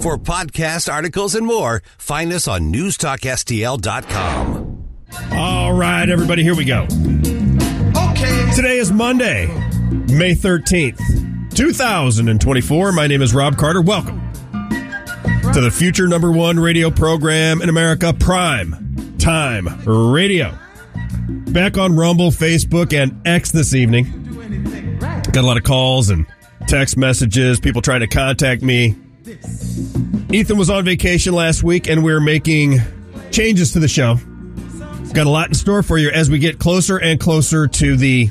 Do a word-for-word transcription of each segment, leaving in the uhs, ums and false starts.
For podcasts, articles, and more, find us on news talk S T L dot com. All right, everybody, here we go. Okay. Today is Monday, May thirteenth, two thousand twenty-four. My name is Rob Carter. Welcome to the future number one radio program in America, Prime Time Radio. Back on Rumble, Facebook, and X this evening. Got a lot of calls and text messages, people trying to contact me. Ethan was on vacation last week, and we're making changes to the show. Got a lot in store for you as we get closer and closer to the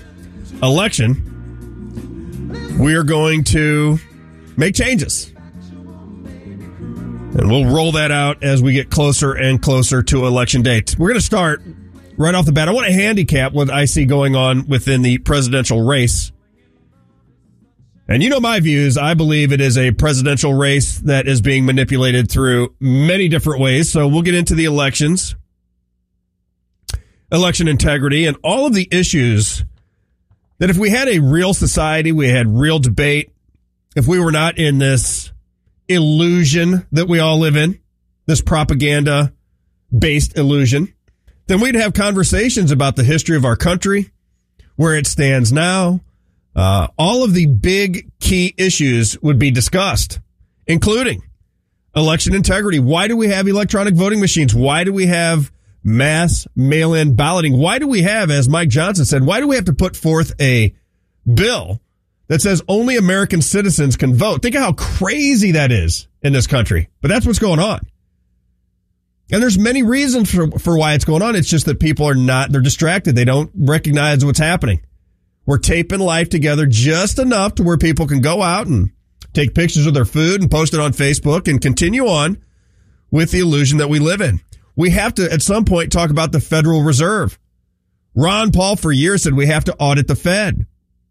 election. We are going to make changes. And we'll roll that out as we get closer and closer to election date. We're going to start right off the bat. I want to handicap what I see going on within the presidential race. And you know my views. I believe it is a presidential race that is being manipulated through many different ways. So we'll get into the elections, election integrity, and all of the issues that if we had a real society, we had real debate, if we were not in this illusion that we all live in, this propaganda-based illusion, then we'd have conversations about the history of our country, where it stands now. Uh, all of the big key issues would be discussed, including election integrity. Why do we have electronic voting machines? Why do we have mass mail-in balloting? Why do we have, as Mike Johnson said, why do we have to put forth a bill that says only American citizens can vote? Think of how crazy that is in this country. But that's what's going on. And there's many reasons for, for why it's going on. It's just that people are not, they're distracted. They don't recognize what's happening. We're taping life together just enough to where people can go out and take pictures of their food and post it on Facebook and continue on with the illusion that we live in. We have to, at some point, talk about the Federal Reserve. Ron Paul for years said we have to audit the Fed.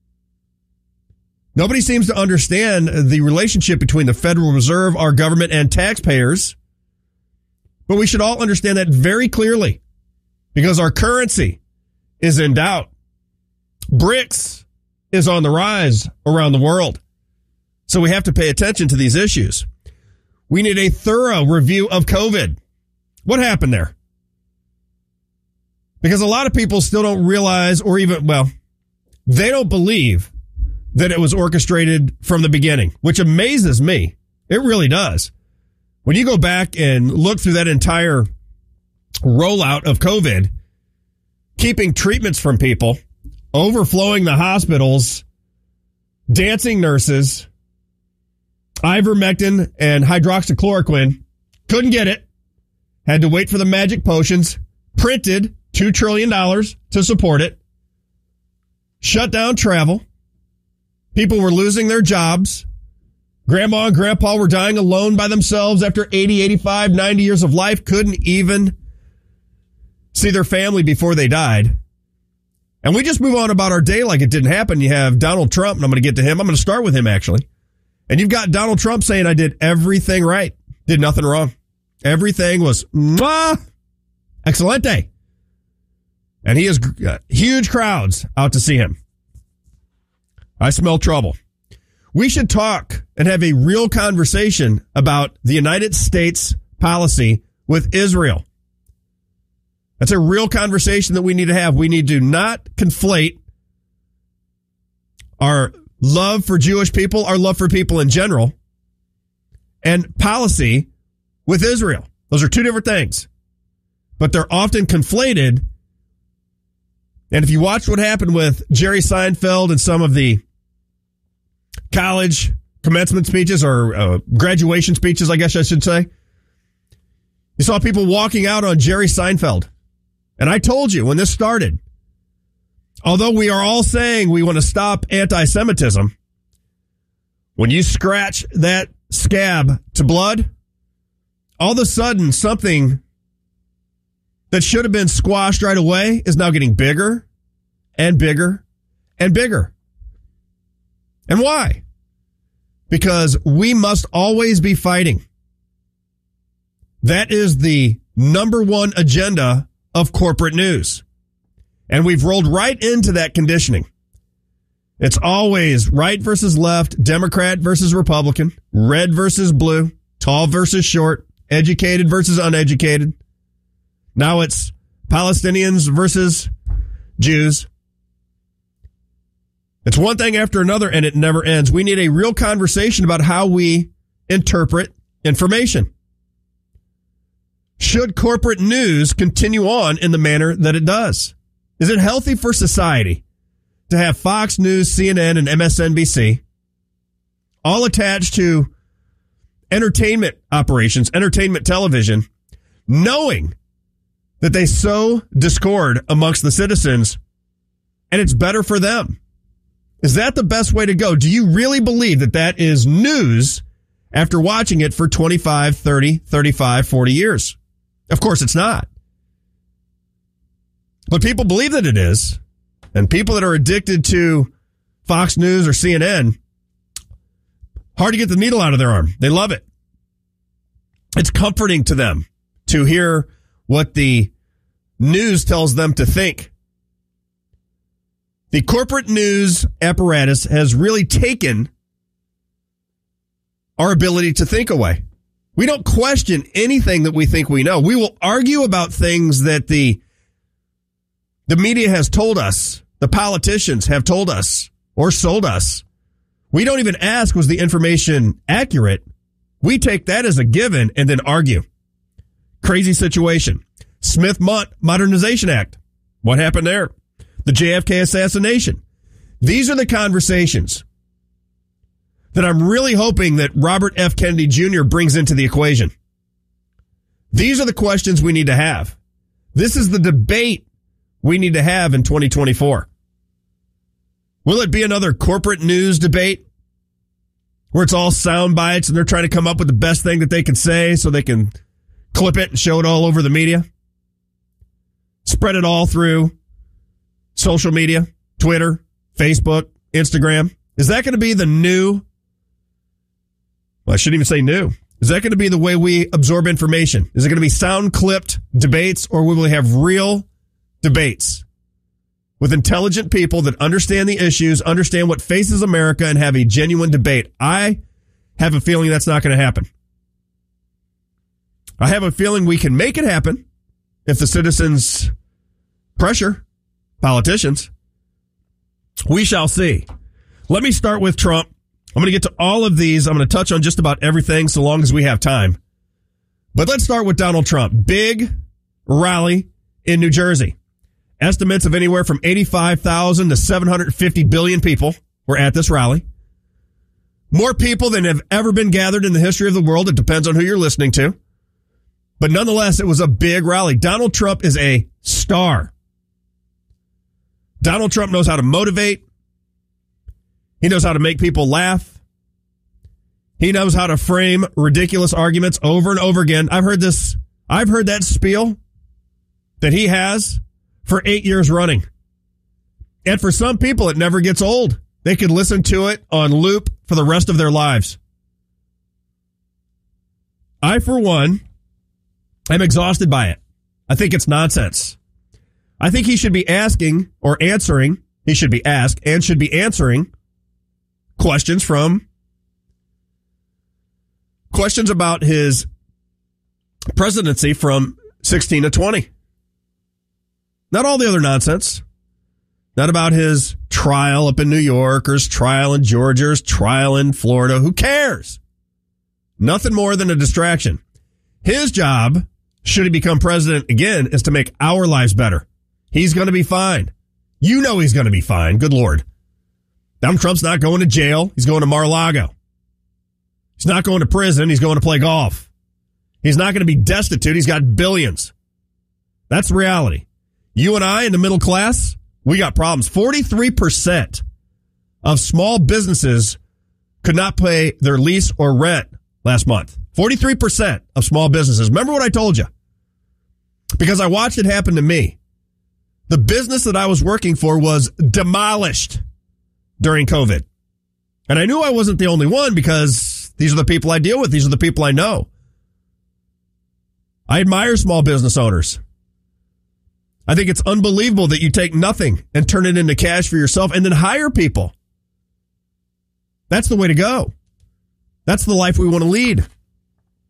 Nobody seems to understand the relationship between the Federal Reserve, our government, and taxpayers. But we should all understand that very clearly because our currency is in doubt. BRICS is on the rise around the world. So we have to pay attention to these issues. We need a thorough review of COVID. What happened there? Because a lot of people still don't realize or even, well, they don't believe that it was orchestrated from the beginning, which amazes me. It really does. When you go back and look through that entire rollout of COVID, keeping treatments from people, overflowing the hospitals, dancing nurses, ivermectin and hydroxychloroquine, couldn't get it, had to wait for the magic potions, printed two trillion dollars to support it, shut down travel, people were losing their jobs, grandma and grandpa were dying alone by themselves after eighty, eighty-five, ninety years of life, couldn't even see their family before they died. And we just move on about our day like it didn't happen. You have Donald Trump, and I'm going to get to him. I'm going to start with him, actually. And you've got Donald Trump saying, I did everything right. Did nothing wrong. Everything was mwah, excelente. And he has uh, huge crowds out to see him. I smell trouble. We should talk and have a real conversation about the United States policy with Israel. That's a real conversation that we need to have. We need to not conflate our love for Jewish people, our love for people in general, and policy with Israel. Those are two different things. But they're often conflated. And if you watch what happened with Jerry Seinfeld and some of the college commencement speeches or uh, graduation speeches, I guess I should say, you saw people walking out on Jerry Seinfeld. And I told you when this started, although we are all saying we want to stop anti-Semitism, when you scratch that scab to blood, all of a sudden something that should have been squashed right away is now getting bigger and bigger and bigger. And why? Because we must always be fighting. That is the number one agenda of corporate news. And we've rolled right into that conditioning. It's always right versus left, Democrat versus Republican, red versus blue, Tall versus short, educated versus uneducated. Now it's Palestinians versus Jews. It's one thing after another, and it never ends. We need a real conversation about how we interpret information. Should corporate news continue on in the manner that it does? Is it healthy for society to have Fox News, C N N, and M S N B C all attached to entertainment operations, entertainment television, knowing that they sow discord amongst the citizens and it's better for them? Is that the best way to go? Do you really believe that that is news after watching it for twenty-five, thirty, thirty-five, forty years? Of course it's not. But people believe that it is. And people that are addicted to Fox News or C N N, hard to get the needle out of their arm. They love it. It's comforting to them to hear what the news tells them to think. The corporate news apparatus has really taken our ability to think away. We don't question anything that we think we know. We will argue about things that the, the media has told us, the politicians have told us, or sold us. We don't even ask, was the information accurate? We take that as a given and then argue. Crazy situation. Smith-Mundt Modernization Act. What happened there? The J F K assassination. These are the conversations that I'm really hoping that Robert F. Kennedy Junior brings into the equation. These are the questions we need to have. This is the debate we need to have in twenty twenty-four. Will it be another corporate news debate where it's all sound bites and they're trying to come up with the best thing that they can say so they can clip it and show it all over the media? Spread it all through social media, Twitter, Facebook, Instagram. Is that going to be the new? Well, I shouldn't even say new. Is that going to be the way we absorb information? Is it going to be sound clipped debates, or will we have real debates with intelligent people that understand the issues, understand what faces America, and have a genuine debate? I have a feeling that's not going to happen. I have a feeling we can make it happen if the citizens pressure politicians. We shall see. Let me start with Trump. I'm going to get to all of these. I'm going to touch on just about everything so long as we have time. But let's start with Donald Trump. Big rally in New Jersey. Estimates of anywhere from eighty-five thousand to seven hundred fifty billion people were at this rally. More people than have ever been gathered in the history of the world. It depends on who you're listening to. But nonetheless, it was a big rally. Donald Trump is a star. Donald Trump knows how to motivate. He knows how to make people laugh. He knows how to frame ridiculous arguments over and over again. I've heard this. I've heard that spiel that he has for eight years running. And for some people, it never gets old. They could listen to it on loop for the rest of their lives. I, for one, am exhausted by it. I think it's nonsense. I think he should be asking or answering. He should be asked and should be answering questions from questions about his presidency from sixteen to twenty. Not all the other nonsense. Not about his trial up in New York or his trial in Georgia or his trial in Florida. Who cares? Nothing more than a distraction. His job, should he become president again, is to make our lives better. He's going to be fine. You know he's going to be fine. Good Lord. Donald Trump's not going to jail. He's going to Mar-a-Lago. He's not going to prison. He's going to play golf. He's not going to be destitute. He's got billions. That's the reality. You and I in the middle class, we got problems. forty-three percent of small businesses could not pay their lease or rent last month. forty-three percent of small businesses. Remember what I told you? Because I watched it happen to me. The business that I was working for was demolished during COVID. And I knew I wasn't the only one because these are the people I deal with. These are the people I know. I admire small business owners. I think it's unbelievable that you take nothing and turn it into cash for yourself and then hire people. That's the way to go. That's the life we want to lead.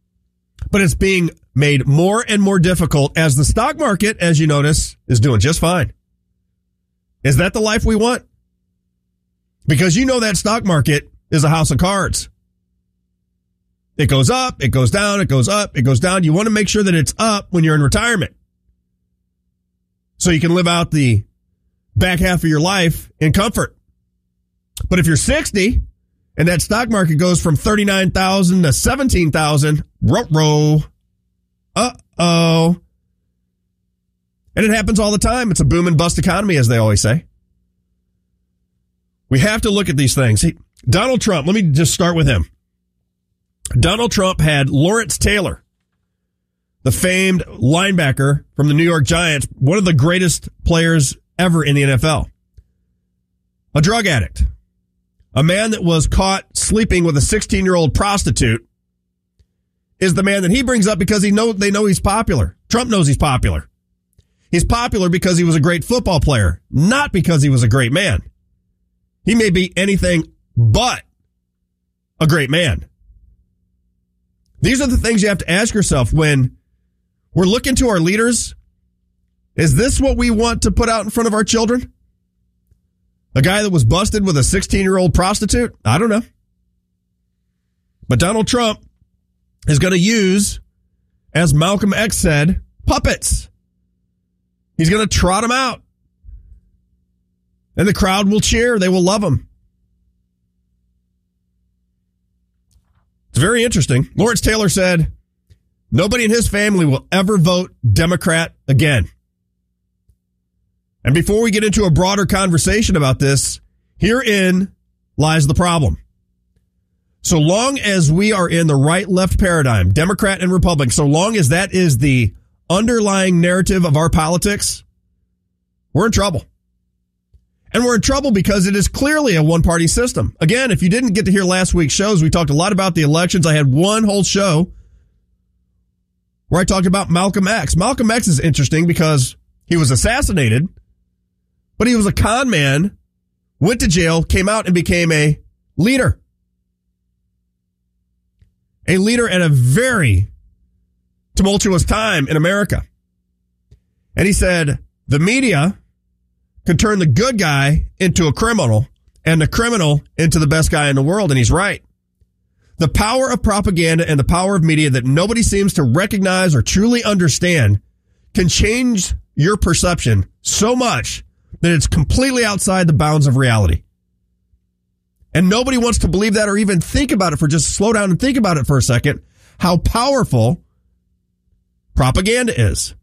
But it's being made more and more difficult as the stock market, as you notice, is doing just fine. Is that the life we want? Because you know that stock market is a house of cards. It goes up, it goes down, it goes up, it goes down. You want to make sure that it's up when you're in retirement, so you can live out the back half of your life in comfort. But if you're sixty and that stock market goes from thirty-nine thousand to seventeen thousand, row, uh-oh. And it happens all the time. It's a boom and bust economy, as they always say. We have to look at these things. He, Donald Trump, let me just start with him. Donald Trump had Lawrence Taylor, the famed linebacker from the New York Giants, one of the greatest players ever in the N F L. A drug addict. A man that was caught sleeping with a sixteen-year-old prostitute is the man that he brings up because he know they know he's popular. Trump knows he's popular. He's popular because he was a great football player, not because he was a great man. He may be anything but a great man. These are the things you have to ask yourself when we're looking to our leaders. Is this what we want to put out in front of our children? A guy that was busted with a sixteen-year-old prostitute? I don't know. But Donald Trump is going to use, as Malcolm X said, puppets. He's going to trot them out. And the crowd will cheer. They will love him. It's very interesting. Lawrence Taylor said, nobody in his family will ever vote Democrat again. And before we get into a broader conversation about this, herein lies the problem. So long as we are in the right-left paradigm, Democrat and Republican, so long as that is the underlying narrative of our politics, we're in trouble. And we're in trouble because it is clearly a one-party system. Again, if you didn't get to hear last week's shows, we talked a lot about the elections. I had one whole show where I talked about Malcolm X. Malcolm X is interesting because he was assassinated, but he was a con man, went to jail, came out and became a leader. A leader at a very tumultuous time in America. And he said, the media could turn the good guy into a criminal and the criminal into the best guy in the world. And he's right. The power of propaganda and the power of media that nobody seems to recognize or truly understand can change your perception so much that it's completely outside the bounds of reality. And nobody wants to believe that or even think about it for just slow down and think about it for a second, how powerful propaganda is.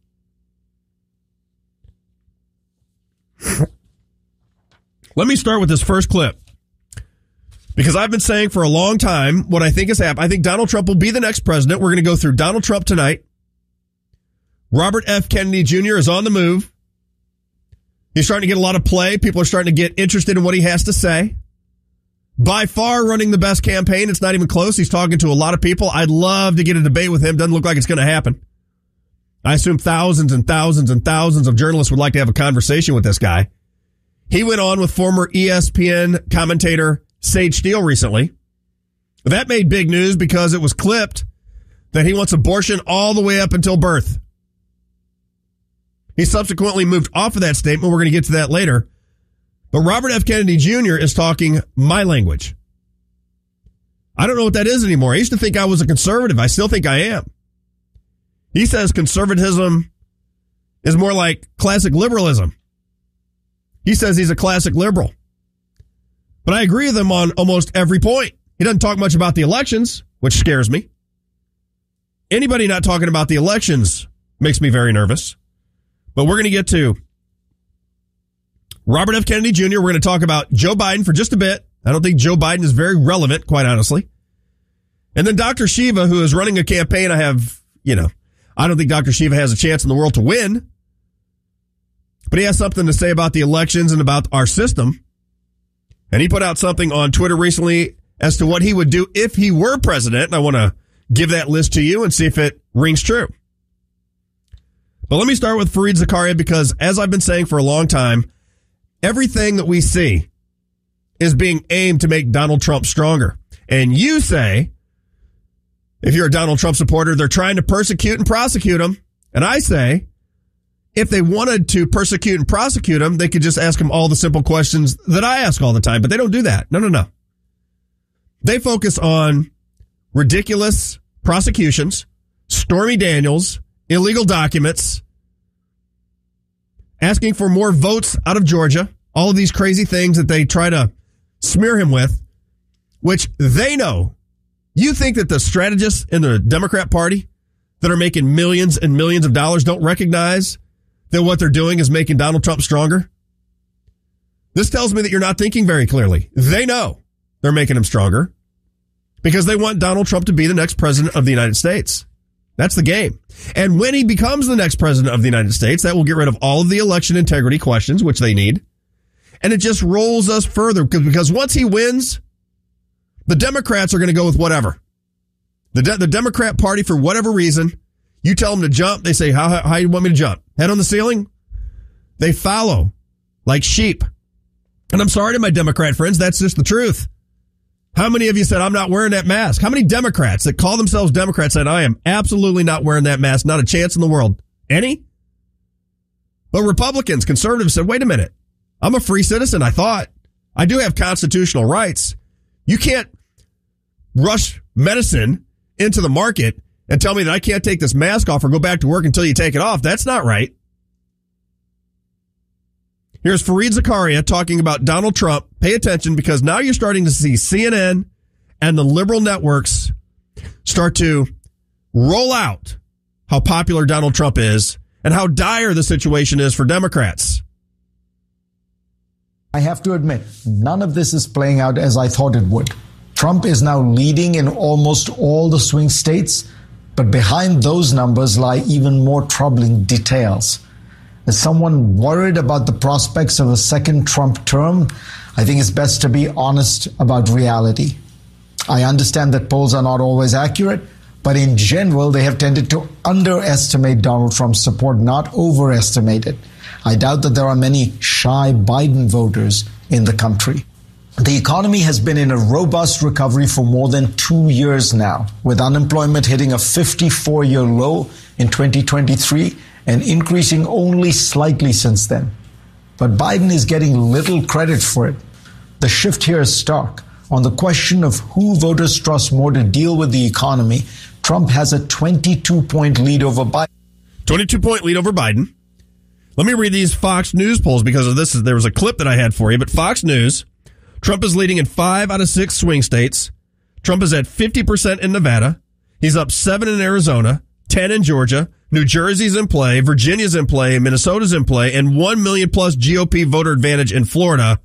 Let me start with this first clip, because I've been saying for a long time what I think has happened. I think Donald Trump will be the next president. We're going to go through Donald Trump tonight. Robert F. Kennedy Junior is on the move. He's starting to get a lot of play. People are starting to get interested in what he has to say. By far running the best campaign. It's not even close. He's talking to a lot of people. I'd love to get a debate with him. Doesn't look like it's going to happen. I assume thousands and thousands and thousands of journalists would like to have a conversation with this guy. He went on with former E S P N commentator Sage Steele recently. That made big news because it was clipped that he wants abortion all the way up until birth. He subsequently moved off of that statement. We're going to get to that later. But Robert F. Kennedy Junior is talking my language. I don't know what that is anymore. I used to think I was a conservative. I still think I am. He says conservatism is more like classic liberalism. He says he's a classic liberal. But I agree with him on almost every point. He doesn't talk much about the elections, which scares me. Anybody not talking about the elections makes me very nervous. But we're going to get to Robert F. Kennedy Junior We're going to talk about Joe Biden for just a bit. I don't think Joe Biden is very relevant, quite honestly. And then Doctor Shiva, who is running a campaign. I have, you know, I don't think Doctor Shiva has a chance in the world to win. But he has something to say about the elections and about our system. And he put out something on Twitter recently as to what he would do if he were president. And I want to give that list to you and see if it rings true. But let me start with Fareed Zakaria, because as I've been saying for a long time, everything that we see is being aimed to make Donald Trump stronger. And you say if you're a Donald Trump supporter, they're trying to persecute and prosecute him. And I say, if they wanted to persecute and prosecute him, they could just ask him all the simple questions that I ask all the time. But they don't do that. No, no, no. They focus on ridiculous prosecutions, Stormy Daniels, illegal documents, asking for more votes out of Georgia, all of these crazy things that they try to smear him with, which they know. You think that the strategists in the Democrat Party that are making millions and millions of dollars don't recognize that what they're doing is making Donald Trump stronger? This tells me that you're not thinking very clearly. They know they're making him stronger because they want Donald Trump to be the next president of the United States. That's the game. And when he becomes the next president of the United States, that will get rid of all of the election integrity questions, which they need. And it just rolls us further because once he wins, the Democrats are going to go with whatever. The De- the Democrat Party, for whatever reason, you tell them to jump, they say, how, how, how you want me to jump? Head on the ceiling? They follow like sheep. And I'm sorry to my Democrat friends, that's just the truth. How many of you said, I'm not wearing that mask? How many Democrats that call themselves Democrats said, I am absolutely not wearing that mask, not a chance in the world? Any? But Republicans, conservatives said, wait a minute. I'm a free citizen, I thought. I do have constitutional rights. You can't rush medicine into the market and tell me that I can't take this mask off or go back to work until you take it off. That's not right. Here's Fareed Zakaria talking about Donald Trump. Pay attention because now you're starting to see C N N and the liberal networks start to roll out how popular Donald Trump is and how dire the situation is for Democrats. I have to admit, none of this is playing out as I thought it would. Trump is now leading in almost all the swing states, but behind those numbers lie even more troubling details. As someone worried about the prospects of a second Trump term, I think it's best to be honest about reality. I understand that polls are not always accurate, but in general, they have tended to underestimate Donald Trump's support, not overestimate it. I doubt that there are many shy Biden voters in the country. The economy has been in a robust recovery for more than two years now, with unemployment hitting a fifty-four-year low in twenty twenty-three and increasing only slightly since then. But Biden is getting little credit for it. The shift here is stark. On the question of who voters trust more to deal with the economy, Trump has a twenty-two point lead over Biden. twenty-two point lead over Biden. Let me read these Fox News polls because of this. There was a clip that I had for you, but Fox News, Trump is leading in five out of six swing states. Trump is at fifty percent in Nevada. He's up seven in Arizona, ten in Georgia. New Jersey's in play. Virginia's in play. Minnesota's in play. And one million plus G O P voter advantage in Florida.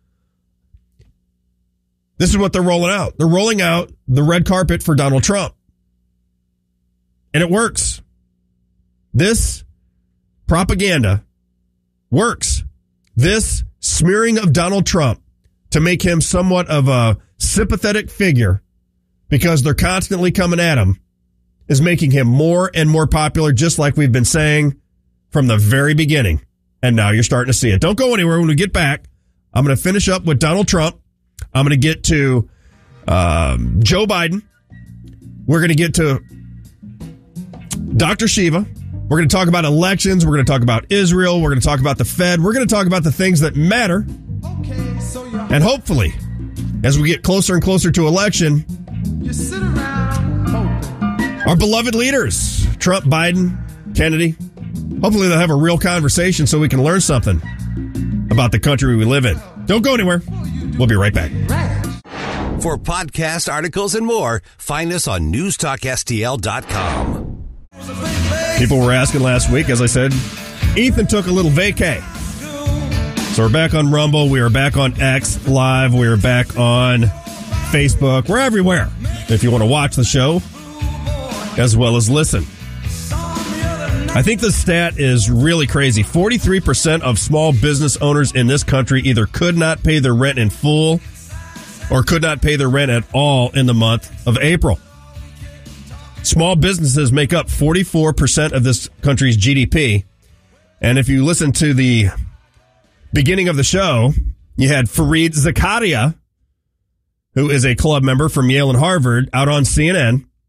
This is what they're rolling out. They're rolling out the red carpet for Donald Trump. And it works. This propaganda works. This smearing of Donald Trump to make him somewhat of a sympathetic figure because they're constantly coming at him is making him more and more popular, just like we've been saying from the very beginning. And now you're starting to see it. Don't go anywhere. When we get back, I'm going to finish up with Donald Trump. I'm going to get to um, Joe Biden. We're going to get to Doctor Shiva. We're going to talk about elections. We're going to talk about Israel. We're going to talk about the Fed. We're going to talk about the things that matter. And hopefully, as we get closer and closer to election, you sit around hoping. Our beloved leaders, Trump, Biden, Kennedy, hopefully they'll have a real conversation so we can learn something about the country we live in. Don't go anywhere. We'll be right back. For podcast articles and more, find us on news talk S T L dot com. People were asking last week, as I said, Ethan took a little vacay. So we're back on Rumble. We are back on X Live. We are back on Facebook. We're everywhere if you want to watch the show as well as listen. I think the stat is really crazy. forty-three percent of small business owners in this country either could not pay their rent in full or could not pay their rent at all in the month of April. Small businesses make up forty-four percent of this country's G D P. And if you listen to the beginning of the show, you had Fareed Zakaria, who is a club member from Yale and Harvard, out on C N N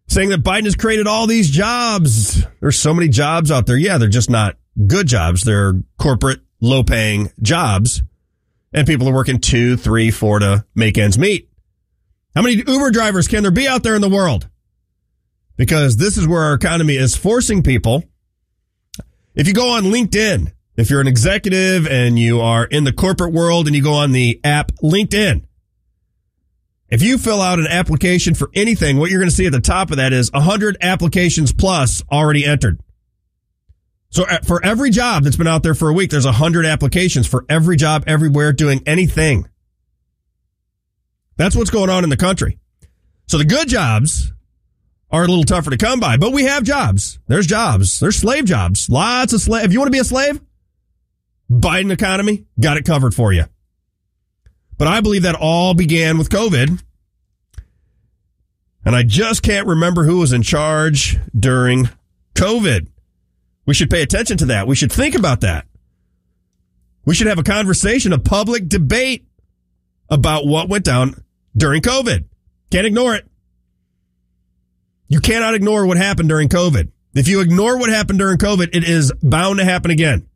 saying that Biden has created all these jobs. There's so many jobs out there. Yeah, they're just not good jobs. They're corporate, low-paying jobs. And people are working two, three, four to make ends meet. How many Uber drivers can there be out there in the world? Because this is where our economy is forcing people. If you go on LinkedIn, if you're an executive and you are in the corporate world and you go on the app LinkedIn, if you fill out an application for anything, what you're going to see at the top of that is one hundred applications plus already entered. So for every job that's been out there for a week, there's one hundred applications for every job everywhere doing anything. That's what's going on in the country. So the good jobs are a little tougher to come by, but we have jobs. There's jobs. There's slave jobs. Lots of slave. If you want to be a slave, Biden economy got it covered for you. But I believe that all began with COVID. And I just can't remember who was in charge during COVID. We should pay attention to that. We should think about that. We should have a conversation, a public debate about what went down during COVID. Can't ignore it. You cannot ignore what happened during COVID. If you ignore what happened during COVID, it is bound to happen again.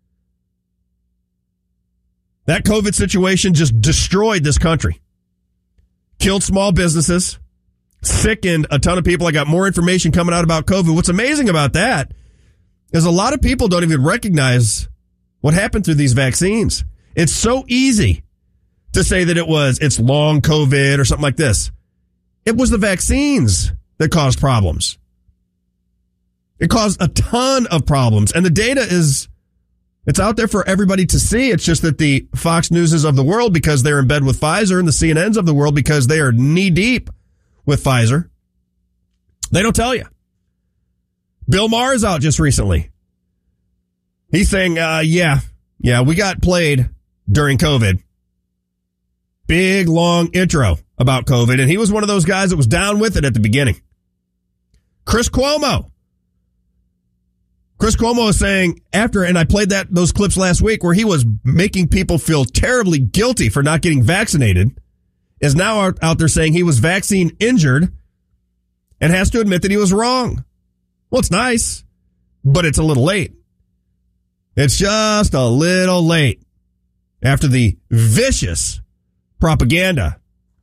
That COVID situation just destroyed this country. Killed small businesses. Sickened a ton of people. I got more information coming out about COVID. What's amazing about that is a lot of people don't even recognize what happened through these vaccines. It's so easy to say that it was, it's long COVID or something like this. It was the vaccines that caused problems. It caused a ton of problems. And the data is, it's out there for everybody to see. It's just that the Fox Newses of the world, because they're in bed with Pfizer, and the C N Ns of the world, because they are knee deep with Pfizer, they don't tell you. Bill Maher is out just recently. He's saying, uh, yeah, yeah, we got played during COVID. Big, long intro about COVID. And he was one of those guys that was down with it at the beginning. Chris Cuomo. Chris Cuomo is saying after, and I played that those clips last week where he was making people feel terribly guilty for not getting vaccinated, is now out, out there saying he was vaccine injured and has to admit that he was wrong. Well, it's nice, but it's a little late. It's just a little late after the vicious propaganda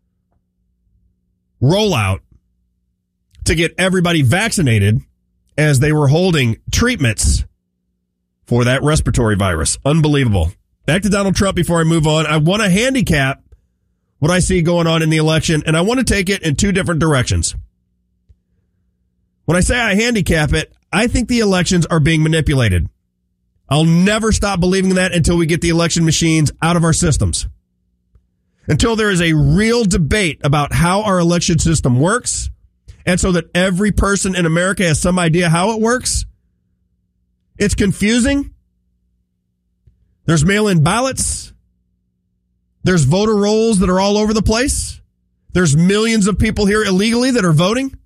rollout to get everybody vaccinated as they were holding treatments for that respiratory virus. Unbelievable. Back to Donald Trump before I move on. I want to handicap what I see going on in the election, and I want to take it in two different directions. When I say I handicap it, I think the elections are being manipulated. I'll never stop believing that until we get the election machines out of our systems. Until there is a real debate about how our election system works, and so that every person in America has some idea how it works. It's confusing. There's mail-in ballots. There's voter rolls that are all over the place. There's millions of people here illegally that are voting.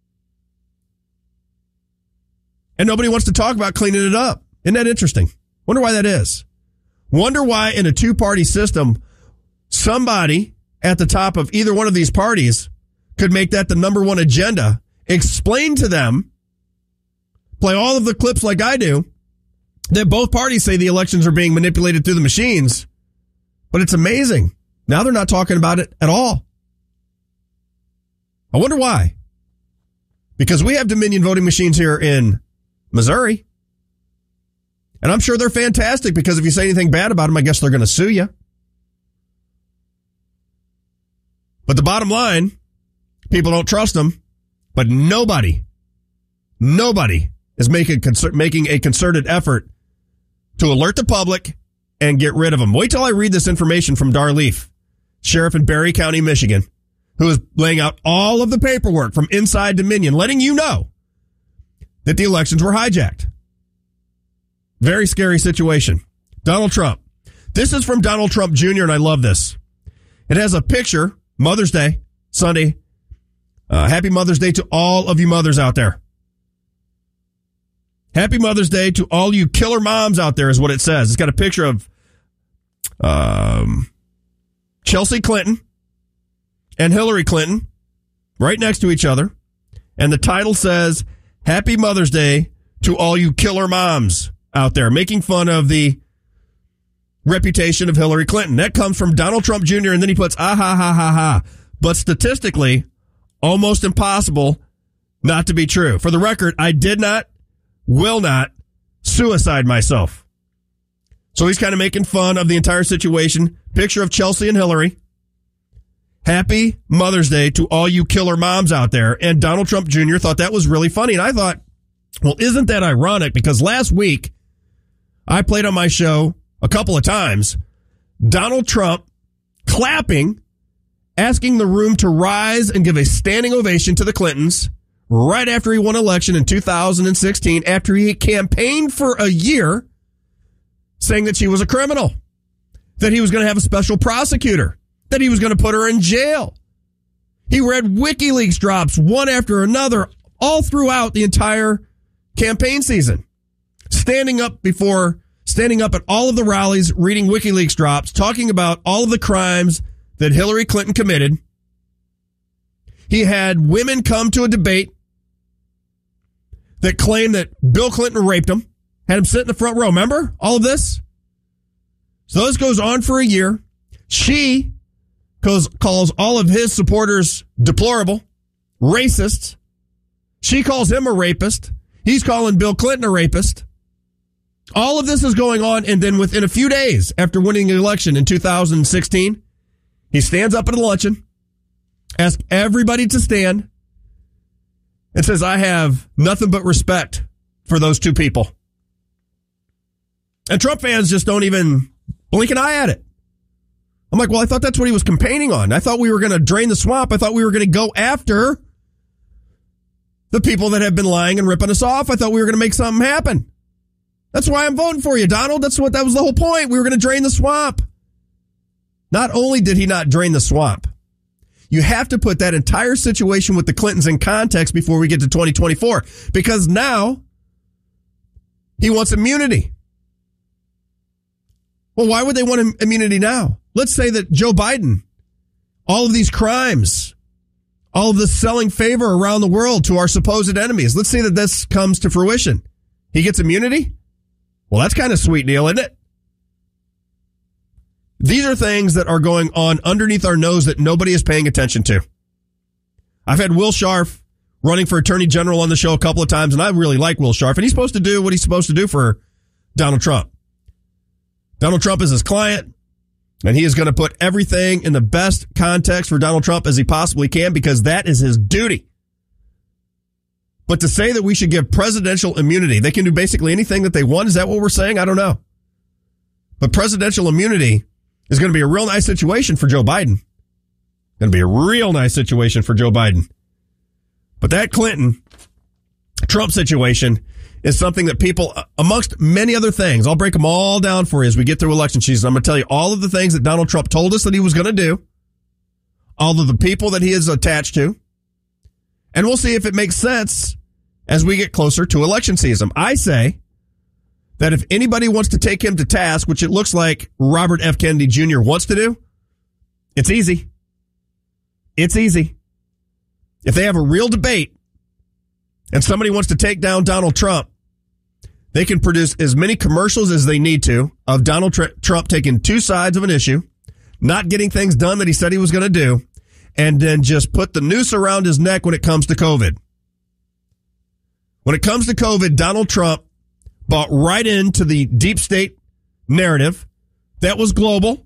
And nobody wants to talk about cleaning it up. Isn't that interesting? Wonder why that is. Wonder why in a two-party system, somebody at the top of either one of these parties could make that the number one agenda, explain to them, play all of the clips like I do, that both parties say the elections are being manipulated through the machines. But it's amazing. Now they're not talking about it at all. I wonder why. Because we have Dominion voting machines here in Missouri. And I'm sure they're fantastic because if you say anything bad about them, I guess they're going to sue you. But the bottom line, people don't trust them, but nobody, nobody is making, making a concerted effort to alert the public and get rid of them. Wait till I read this information from Dar Leaf, sheriff in Berry County, Michigan, who is laying out all of the paperwork from inside Dominion, letting you know that the elections were hijacked. Very scary situation. Donald Trump. This is from Donald Trump Junior, and I love this. It has a picture, Mother's Day, Sunday. Uh, happy Mother's Day to all of you mothers out there. Happy Mother's Day to all you killer moms out there is what it says. It's got a picture of um, Chelsea Clinton and Hillary Clinton right next to each other. And the title says, Happy Mother's Day to all you killer moms out there, making fun of the reputation of Hillary Clinton. That comes from Donald Trump Junior And then he puts, ah, ha, ha, ha, ha. But statistically, almost impossible not to be true. For the record, I did not, will not suicide myself. So he's kind of making fun of the entire situation. Picture of Chelsea and Hillary. Happy Mother's Day to all you killer moms out there. And Donald Trump Junior thought that was really funny. And I thought, well, isn't that ironic? Because last week, I played on my show a couple of times, Donald Trump clapping, asking the room to rise and give a standing ovation to the Clintons right after he won election in two thousand sixteen, after he campaigned for a year saying that she was a criminal, that he was going to have a special prosecutor, that he was going to put her in jail. He read WikiLeaks drops one after another all throughout the entire campaign season, standing up before, standing up at all of the rallies, reading WikiLeaks drops, talking about all of the crimes that Hillary Clinton committed. He had women come to a debate that claimed that Bill Clinton raped him, had him sit in the front row. Remember all of this? So this goes on for a year. She calls, calls all of his supporters deplorable, racists. She calls him a rapist. He's calling Bill Clinton a rapist. All of this is going on, and then within a few days after winning the election in two thousand sixteen, he stands up at a luncheon, asks everybody to stand, and says, I have nothing but respect for those two people. And Trump fans just don't even blink an eye at it. I'm like, well, I thought that's what he was campaigning on. I thought we were going to drain the swamp. I thought we were going to go after the people that have been lying and ripping us off. I thought we were going to make something happen. That's why I'm voting for you, Donald. That's what, that was the whole point. We were going to drain the swamp. Not only did he not drain the swamp, you have to put that entire situation with the Clintons in context before we get to twenty twenty-four, because now he wants immunity. Well, why would they want immunity now? Let's say that Joe Biden, all of these crimes, all of this selling favor around the world to our supposed enemies, let's say that this comes to fruition. He gets immunity? Well, that's kind of sweet deal, isn't it? These are things that are going on underneath our nose that nobody is paying attention to. I've had Will Scharf running for Attorney General on the show a couple of times, and I really like Will Scharf, and he's supposed to do what he's supposed to do for Donald Trump. Donald Trump is his client, and he is going to put everything in the best context for Donald Trump as he possibly can, because that is his duty. But to say that we should give presidential immunity, they can do basically anything that they want, is that what we're saying? I don't know. But presidential immunity is going to be a real nice situation for Joe Biden. Going to be a real nice situation for Joe Biden. But that Clinton Trump situation is something that people, amongst many other things, I'll break them all down for you as we get through election season. I'm going to tell you all of the things that Donald Trump told us that he was going to do, all of the people that he is attached to, and we'll see if it makes sense as we get closer to election season. I say that if anybody wants to take him to task, which it looks like Robert F. Kennedy Junior wants to do, it's easy. It's easy. If they have a real debate and somebody wants to take down Donald Trump, they can produce as many commercials as they need to of Donald Tr- Trump taking two sides of an issue, not getting things done that he said he was going to do, and then just put the noose around his neck when it comes to COVID. When it comes to COVID, Donald Trump bought right into the deep state narrative that was global,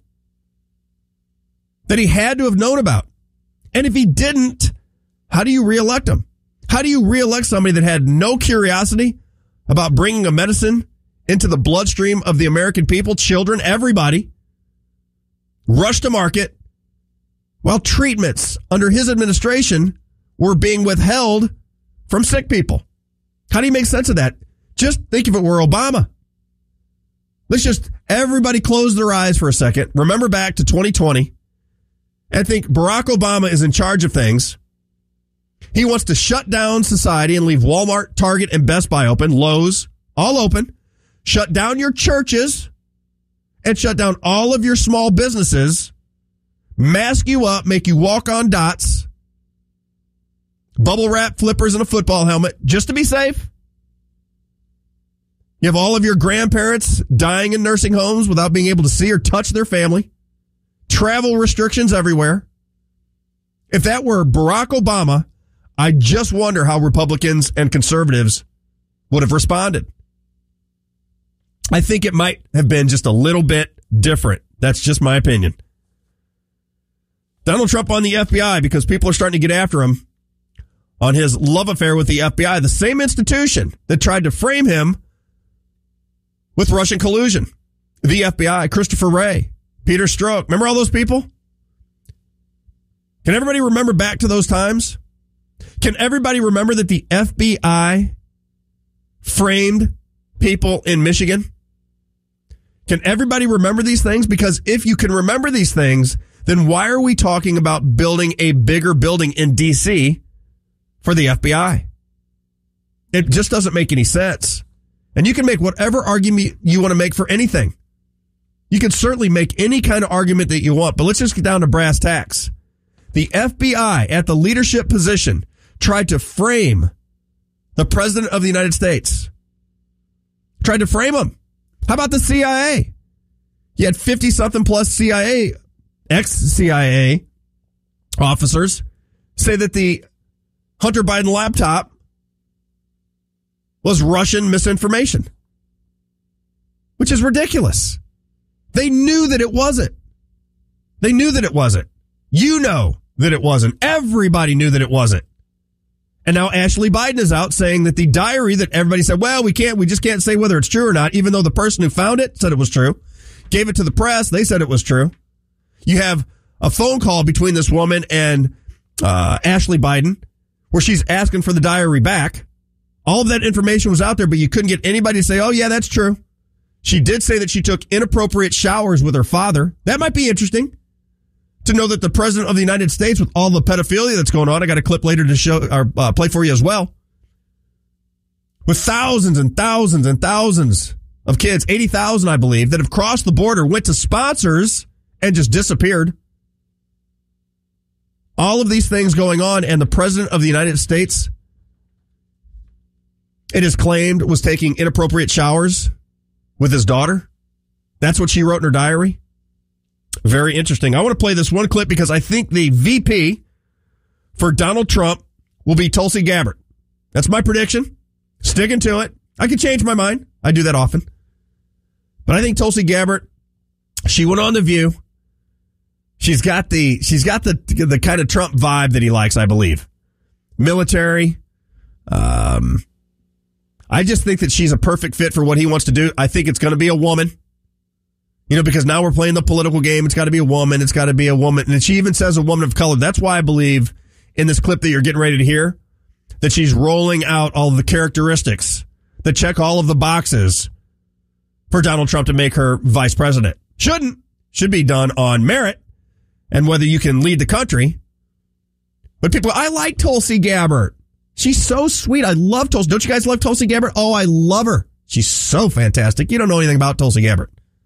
that he had to have known about. And if he didn't, how do you reelect him? How do you reelect somebody that had no curiosity about bringing a medicine into the bloodstream of the American people, children, everybody, rushed to market, while treatments under his administration were being withheld from sick people? How do you make sense of that? Just think if it were Obama. Let's just, everybody close their eyes for a second. Remember back to twenty twenty and think Barack Obama is in charge of things. He wants to shut down society and leave Walmart, Target, and Best Buy open, Lowe's, all open, shut down your churches, and shut down all of your small businesses, mask you up, make you walk on dots, bubble wrap flippers and a football helmet just to be safe. You have all of your grandparents dying in nursing homes without being able to see or touch their family. Travel restrictions everywhere. If that were Barack Obama, I just wonder how Republicans and conservatives would have responded. I think it might have been just a little bit different. That's just my opinion. Donald Trump on the F B I because people are starting to get after him on his love affair with the F B I, the same institution that tried to frame him with Russian collusion. The F B I, Christopher Wray, Peter Strzok. Remember all those people? Can everybody remember back to those times? Can everybody remember that the F B I framed people in Michigan? Can everybody remember these things? Because if you can remember these things, then why are we talking about building a bigger building in D C for the F B I? It just doesn't make any sense. And you can make whatever argument you want to make for anything. You can certainly make any kind of argument that you want, but let's just get down to brass tacks. The F B I at the leadership position tried to frame the president of the United States. Tried to frame him. How about the C I A? You had fifty-something plus C I A, ex-C I A officers say that the Hunter Biden laptop was Russian misinformation, which is ridiculous. They knew that it wasn't. They knew that it wasn't. You know that it wasn't. Everybody knew that it wasn't. And now Ashley Biden is out saying that the diary that everybody said, well, we can't, we just can't say whether it's true or not, even though the person who found it said it was true, gave it to the press. They said it was true. You have a phone call between this woman and uh, Ashley Biden where she's asking for the diary back. All of that information was out there, but you couldn't get anybody to say, oh, yeah, that's true. She did say that she took inappropriate showers with her father. That might be interesting to know that the president of the United States, with all the pedophilia that's going on, I got a clip later to show or uh, play for you as well, with thousands and thousands and thousands of kids, eighty thousand, I believe, that have crossed the border, went to sponsors and just disappeared. All of these things going on, and the president of the United States, it is claimed, was taking inappropriate showers with his daughter. That's what she wrote in her diary. Very interesting. I want to play this one clip because I think the V P for Donald Trump will be Tulsi Gabbard. That's my prediction. Sticking to it. I could change my mind. I do that often. But I think Tulsi Gabbard, she went on The View. She's got the, she's got the, the kind of Trump vibe that he likes, I believe. Military. Um, I just think that she's a perfect fit for what he wants to do. I think it's going to be a woman. You know, because now we're playing the political game. It's got to be a woman. It's got to be a woman. And she even says a woman of color. That's why I believe in this clip that you're getting ready to hear that she's rolling out all of the characteristics that check all of the boxes for Donald Trump to make her vice president. Shouldn't. Should be done on merit and whether you can lead the country. But people, I like Tulsi Gabbard. She's so sweet. I love Tulsi. Don't you guys love Tulsi Gabbard? Oh, I love her. She's so fantastic. You don't know anything about Tulsi Gabbard.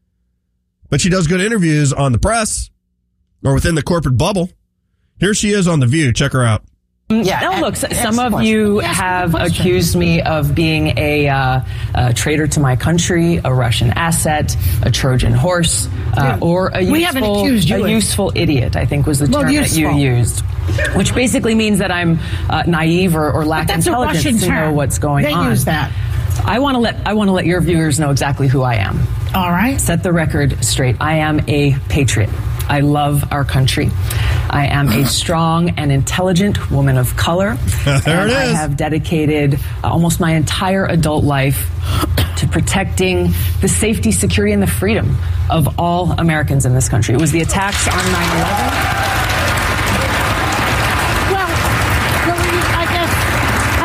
But she does good interviews on the press or within the corporate bubble. Here she is on The View. Check her out. Yeah. Now, look, some of you have accused me of being a, uh, a traitor to my country, a Russian asset, a Trojan horse, uh, or a useful, a useful idiot, I think was the term that you used. Which basically means that I'm uh, naive or, or lack intelligence to know what's going on. They use that. I want to let I want to let your viewers know exactly who I am. All right. Set the record straight. I am a patriot. I love our country. I am a strong and intelligent woman of color. There and it is. I have dedicated almost my entire adult life to protecting the safety, security, and the freedom of all Americans in this country. It was the attacks on nine eleven. Well, I guess, I guess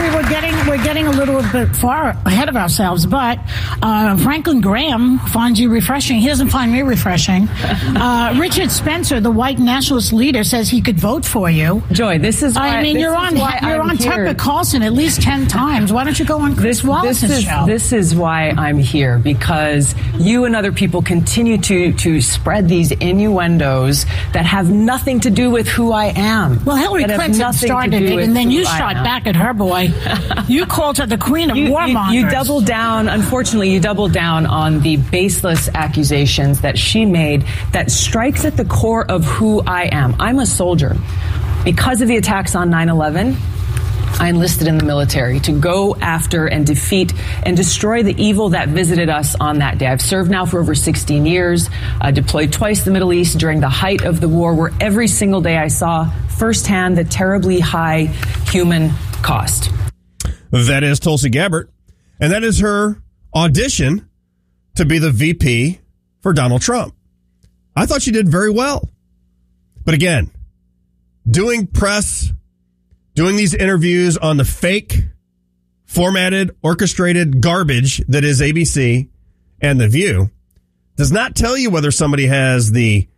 Hillary, we're getting we're getting a little bit far ahead of ourselves, but uh, Franklin Graham finds you refreshing. He doesn't find me refreshing. Uh, Richard Spencer, the white nationalist leader, says he could vote for you. Joy, this is why, I mean, you're on you're I'm on here. Tucker Carlson at least ten times. Why don't you go on Chris this, Wallace's this is, show? This is why I'm here, because you and other people continue to to spread these innuendos that have nothing to do with who I am. Well, Hillary Clinton started it, and then you shot back at her, boy. You called her the queen of you, warmongers. You, you doubled down, unfortunately, you doubled down on the baseless accusations that she made that strikes at the core of who I am. I'm a soldier. Because of the attacks on nine eleven, I enlisted in the military to go after and defeat and destroy the evil that visited us on that day. I've served now for over sixteen years, uh, deployed twice to the Middle East during the height of the war, where every single day I saw firsthand the terribly high human cost. That is Tulsi Gabbard, and that is her audition to be the V P for Donald Trump. I thought she did very well. But again, doing press, doing these interviews on the fake, formatted, orchestrated garbage that is A B C and The View does not tell you whether somebody has the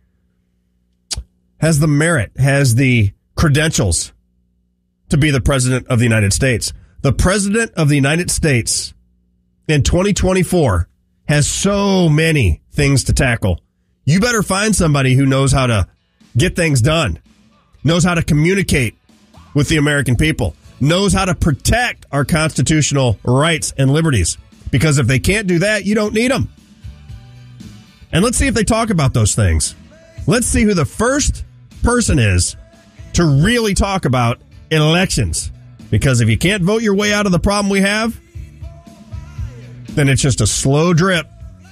has the merit, has the credentials to be the president of the United States. The president of the United States in twenty twenty-four has so many things to tackle. You better find somebody who knows how to get things done, knows how to communicate with the American people, knows how to protect our constitutional rights and liberties. Because if they can't do that, you don't need them. And let's see if they talk about those things. Let's see who the first person is to really talk about elections. Because if you can't vote your way out of the problem we have, then it's just a slow drip.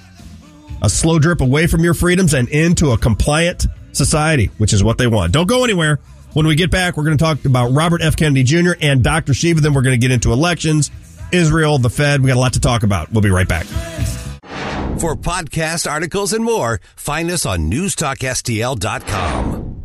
A slow drip away from your freedoms and into a compliant society, which is what they want. Don't go anywhere. When we get back, we're going to talk about Robert F. Kennedy Junior and Doctor Shiva. Then we're going to get into elections, Israel, the Fed. We got a lot to talk about. We'll be right back. For podcast articles and more, find us on news talk S T L dot com.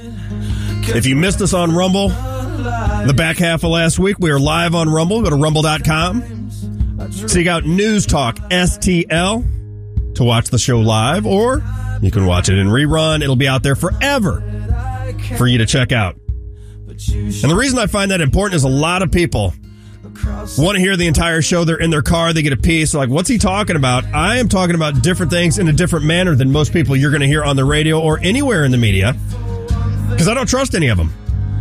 If you missed us on Rumble, the back half of last week, we are live on Rumble. Go to rumble dot com. Seek out News Talk S T L to watch the show live, or you can watch it in rerun. It'll be out there forever for you to check out. And the reason I find that important is a lot of people want to hear the entire show. They're in their car, they get a piece. They're like, what's he talking about? I am talking about different things in a different manner than most people you're going to hear on the radio or anywhere in the media, because I don't trust any of them.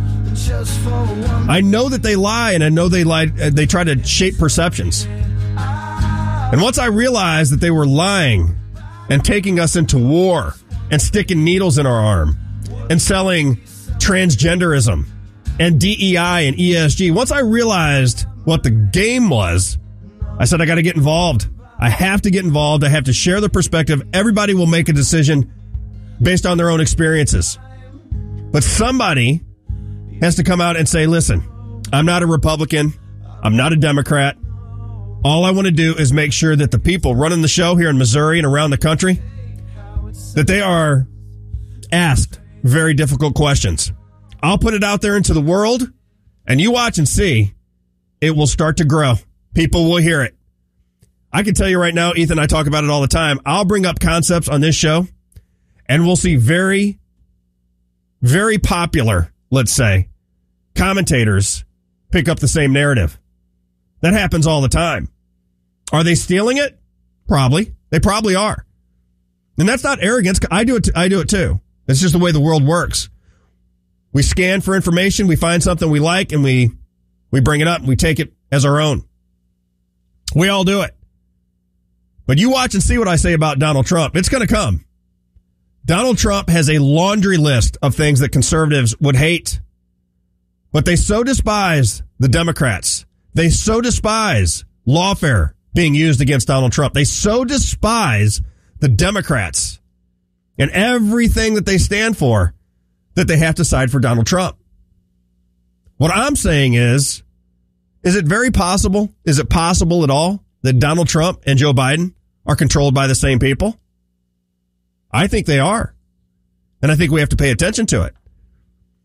I know that they lie, and I know they lie. They try to shape perceptions. And once I realized that they were lying and taking us into war and sticking needles in our arm and selling transgenderism and D E I and E S G, once I realized what the game was, I said, I got to get involved. I have to get involved. I have to share the perspective. Everybody will make a decision based on their own experiences. But somebody has to come out and say, listen, I'm not a Republican. I'm not a Democrat. All I want to do is make sure that the people running the show here in Missouri and around the country, that they are asked very difficult questions. I'll put it out there into the world, and you watch and see. It will start to grow. People will hear it. I can tell you right now, Ethan, I talk about it all the time. I'll bring up concepts on this show, and we'll see very, very popular, let's say, commentators pick up the same narrative. That happens all the time. Are they stealing it? Probably. They probably are. And that's not arrogance. I do it. I do it too. It's just the way the world works. We scan for information. We find something we like, and we we bring it up. And we take it as our own. We all do it. But you watch and see what I say about Donald Trump. It's going to come. Donald Trump has a laundry list of things that conservatives would hate. But they so despise the Democrats. They so despise lawfare being used against Donald Trump. They so despise the Democrats and everything that they stand for that they have to side for Donald Trump. What I'm saying is, is it very possible? Is it possible at all that Donald Trump and Joe Biden are controlled by the same people? I think they are. And I think we have to pay attention to it.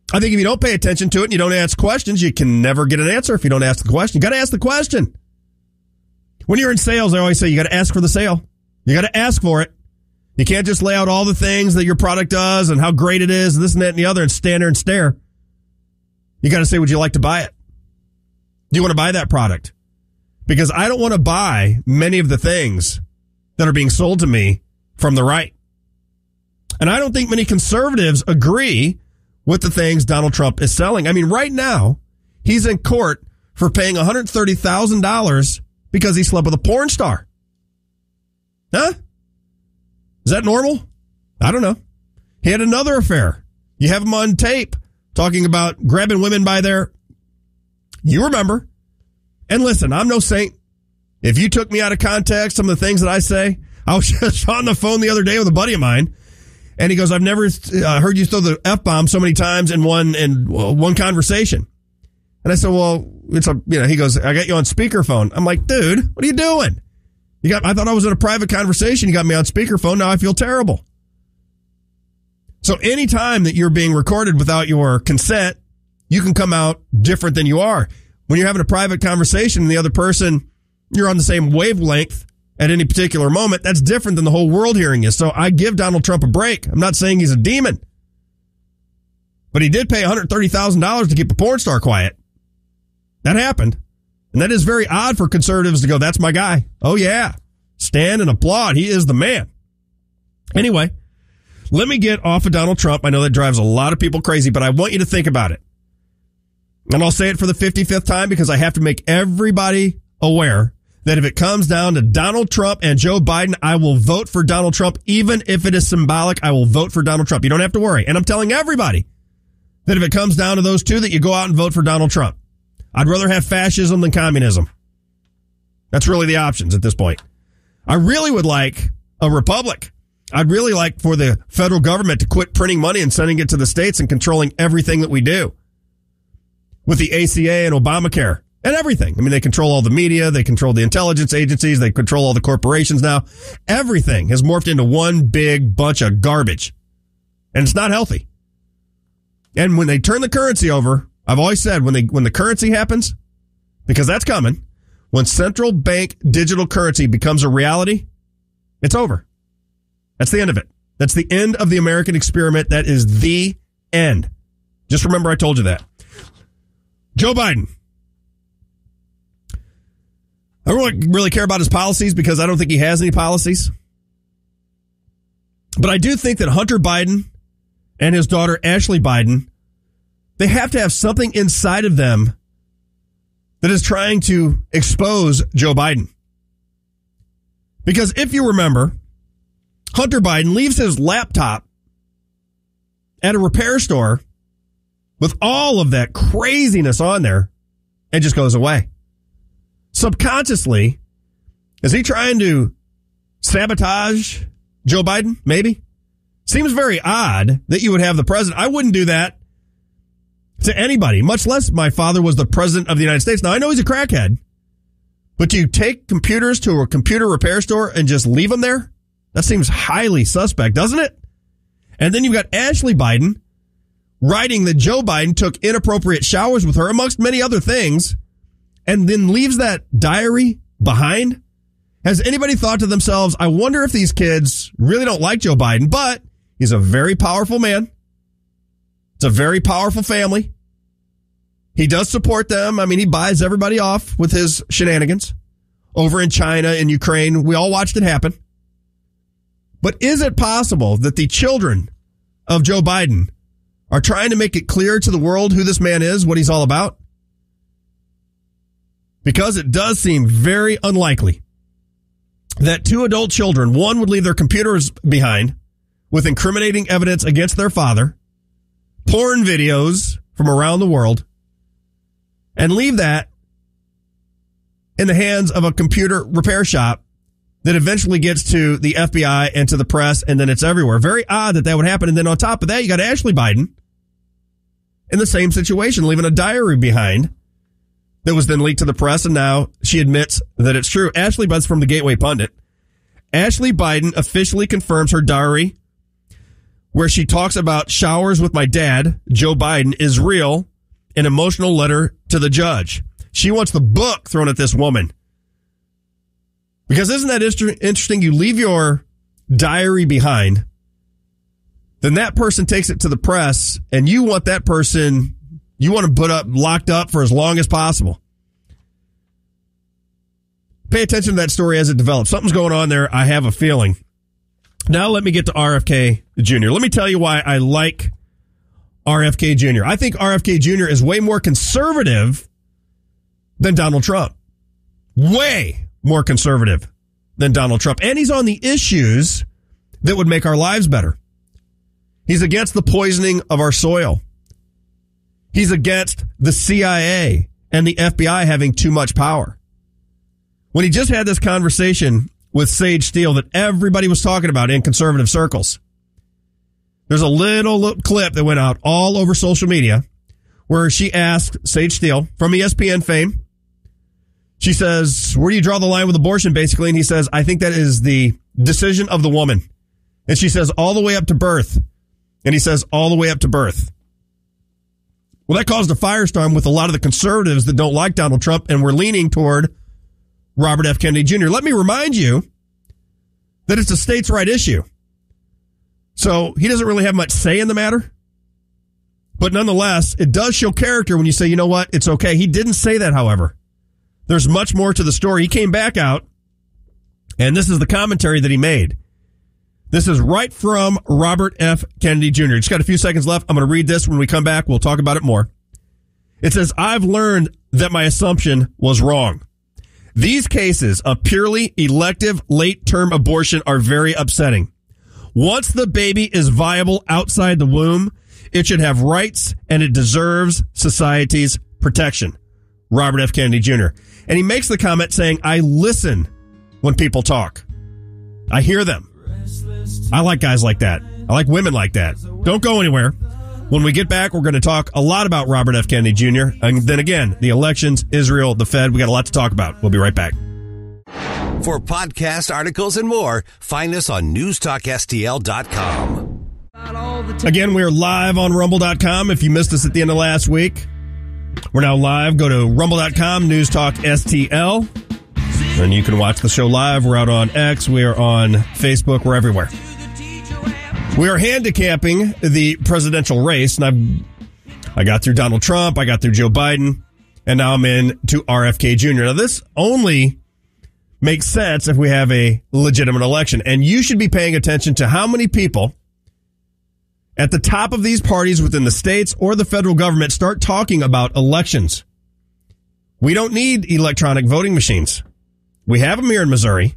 I think if you don't pay attention to it and you don't ask questions, you can never get an answer if you don't ask the question. You got to ask the question. When you're in sales, I always say you got to ask for the sale. You got to ask for it. You can't just lay out all the things that your product does and how great it is and this and that and the other and stand there and stare. You got to say, would you like to buy it? Do you want to buy that product? Because I don't want to buy many of the things that are being sold to me from the right. And I don't think many conservatives agree with the things Donald Trump is selling. I mean, right now, he's in court for paying one hundred thirty thousand dollars because he slept with a porn star. Huh? Is that normal? I don't know. He had another affair. You have him on tape talking about grabbing women by their... You remember. And listen, I'm no saint. If you took me out of context, some of the things that I say, I was just on the phone the other day with a buddy of mine, and he goes, I've never uh, heard you throw the F-bomb so many times in one in uh, one conversation. And I said, well, it's a, you know, he goes, I got you on speakerphone. I'm like, dude, what are you doing? You got, I thought I was in a private conversation. You got me on speakerphone. Now I feel terrible. So anytime that you're being recorded without your consent, you can come out different than you are. When you're having a private conversation and the other person, you're on the same wavelength at any particular moment, that's different than the whole world hearing you. So I give Donald Trump a break. I'm not saying he's a demon. But he did pay one hundred thirty thousand dollars to keep a porn star quiet. That happened. And that is very odd for conservatives to go, that's my guy. Oh, yeah. Stand and applaud. He is the man. Anyway, let me get off of Donald Trump. I know that drives a lot of people crazy, but I want you to think about it. And I'll say it for the fifty-fifth time because I have to make everybody aware that if it comes down to Donald Trump and Joe Biden, I will vote for Donald Trump. Even if it is symbolic, I will vote for Donald Trump. You don't have to worry. And I'm telling everybody that if it comes down to those two, that you go out and vote for Donald Trump. I'd rather have fascism than communism. That's really the options at this point. I really would like a republic. I'd really like for the federal government to quit printing money and sending it to the states and controlling everything that we do. With the A C A and Obamacare and everything. I mean, they control all the media. They control the intelligence agencies. They control all the corporations now. Everything has morphed into one big bunch of garbage. And it's not healthy. And when they turn the currency over, I've always said when they when the currency happens, because that's coming, when central bank digital currency becomes a reality, it's over. That's the end of it. That's the end of the American experiment. That is the end. Just remember I told you that. Joe Biden. I don't really care about his policies because I don't think he has any policies. But I do think that Hunter Biden and his daughter Ashley Biden, they have to have something inside of them that is trying to expose Joe Biden. Because if you remember, Hunter Biden leaves his laptop at a repair store with all of that craziness on there and just goes away. Subconsciously, is he trying to sabotage Joe Biden? Maybe. Seems very odd that you would have the president. I wouldn't do that to anybody, much less my father was the president of the United States. Now, I know he's a crackhead, but do you take computers to a computer repair store and just leave them there? That seems highly suspect, doesn't it? And then you've got Ashley Biden writing that Joe Biden took inappropriate showers with her, amongst many other things, and then leaves that diary behind. Has anybody thought to themselves, I wonder if these kids really don't like Joe Biden, but he's a very powerful man. It's a very powerful family. He does support them. I mean, he buys everybody off with his shenanigans over in China and Ukraine. We all watched it happen. But is it possible that the children of Joe Biden are trying to make it clear to the world who this man is, what he's all about? Because it does seem very unlikely that two adult children, one would leave their computers behind with incriminating evidence against their father, porn videos from around the world, and leave that in the hands of a computer repair shop that eventually gets to the F B I and to the press, and then it's everywhere. Very odd that that would happen. And then on top of that, you got Ashley Biden in the same situation, leaving a diary behind that was then leaked to the press, and now she admits that it's true. Ashley Biden's from the Gateway Pundit. Ashley Biden officially confirms her diary where she talks about showers with my dad, Joe Biden, is real, an emotional letter to the judge. She wants the book thrown at this woman. Because isn't that interesting? You leave your diary behind, then that person takes it to the press, and you want that person, you want to put up, locked up for as long as possible. Pay attention to that story as it develops. Something's going on there, I have a feeling. Now let me get to R F K Junior Let me tell you why I like R F K Junior I think R F K Junior is way more conservative than Donald Trump. Way more conservative than Donald Trump. And he's on the issues that would make our lives better. He's against the poisoning of our soil. He's against the C I A and the F B I having too much power. When he just had this conversation with Sage Steele that everybody was talking about in conservative circles, there's a little clip that went out all over social media where she asked Sage Steele from E S P N fame, she says, where do you draw the line with abortion, basically? And he says, I think that is the decision of the woman. And she says, all the way up to birth. And he says, all the way up to birth. Well, that caused a firestorm with a lot of the conservatives that don't like Donald Trump and were leaning toward Robert F. Kennedy Junior Let me remind you that it's a states' right issue. So he doesn't really have much say in the matter. But nonetheless, it does show character when you say, you know what, it's okay. He didn't say that, however. There's much more to the story. He came back out, and this is the commentary that he made. This is right from Robert F. Kennedy Junior Just got a few seconds left. I'm going to read this. When we come back, we'll talk about it more. It says, I've learned that my assumption was wrong. These cases of purely elective late-term abortion are very upsetting. Once the baby is viable outside the womb, it should have rights and it deserves society's protection. Robert F. Kennedy Junior And he makes the comment saying, I listen when people talk. I hear them. I like guys like that. I like women like that. Don't go anywhere. When we get back, we're going to talk a lot about Robert F. Kennedy Junior And then again, the elections, Israel, the Fed. We got a lot to talk about. We'll be right back. For podcast articles and more, find us on news talk S T L dot com. Again, we're live on rumble dot com. If you missed us at the end of last week, we're now live. Go to rumble dot com, News Talk S T L. And you can watch the show live. We're out on X. We are on Facebook. We're everywhere. We are handicapping the presidential race. And I've, I got through Donald Trump. I got through Joe Biden. And now I'm in to R F K Junior Now, this only makes sense if we have a legitimate election. And you should be paying attention to how many people at the top of these parties within the states or the federal government start talking about elections. We don't need electronic voting machines. We have them here in Missouri.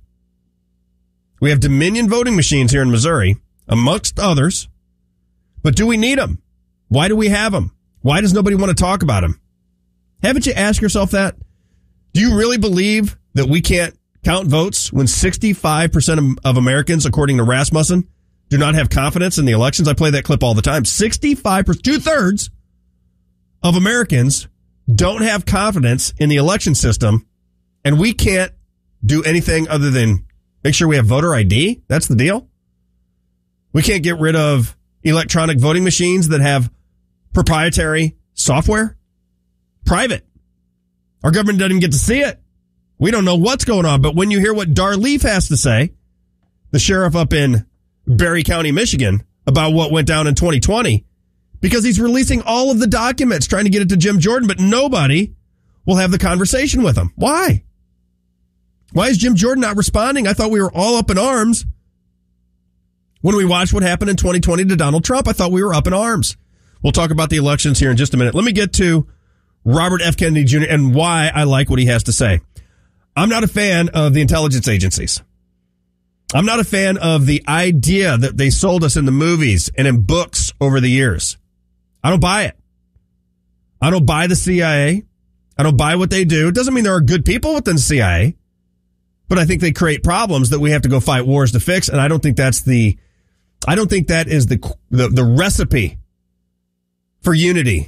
We have Dominion voting machines here in Missouri, amongst others. But do we need them? Why do we have them? Why does nobody want to talk about them? Haven't you asked yourself that? Do you really believe that we can't count votes when sixty-five percent of, of Americans, according to Rasmussen, do not have confidence in the elections? I play that clip all the time. sixty-five percent, two-thirds of Americans don't have confidence in the election system, and we can't do anything other than make sure we have voter I D? That's the deal? We can't get rid of electronic voting machines that have proprietary software? Private. Our government doesn't even get to see it. We don't know what's going on. But when you hear what Dar Leaf has to say, the sheriff up in Berry County, Michigan, about what went down in twenty twenty, because he's releasing all of the documents trying to get it to Jim Jordan, but nobody will have the conversation with him. Why? Why is Jim Jordan not responding? I thought we were all up in arms when we watched what happened in twenty twenty to Donald Trump. I thought we were up in arms. We'll talk about the elections here in just a minute. Let me get to Robert F. Kennedy Junior and why I like what he has to say. I'm not a fan of the intelligence agencies. I'm not a fan of the idea that they sold us in the movies and in books over the years. I don't buy it. I don't buy the C I A. I don't buy what they do. It doesn't mean there are good people within the C I A, but I think they create problems that we have to go fight wars to fix. And I don't think that's the, I don't think that is the, the, the recipe for unity.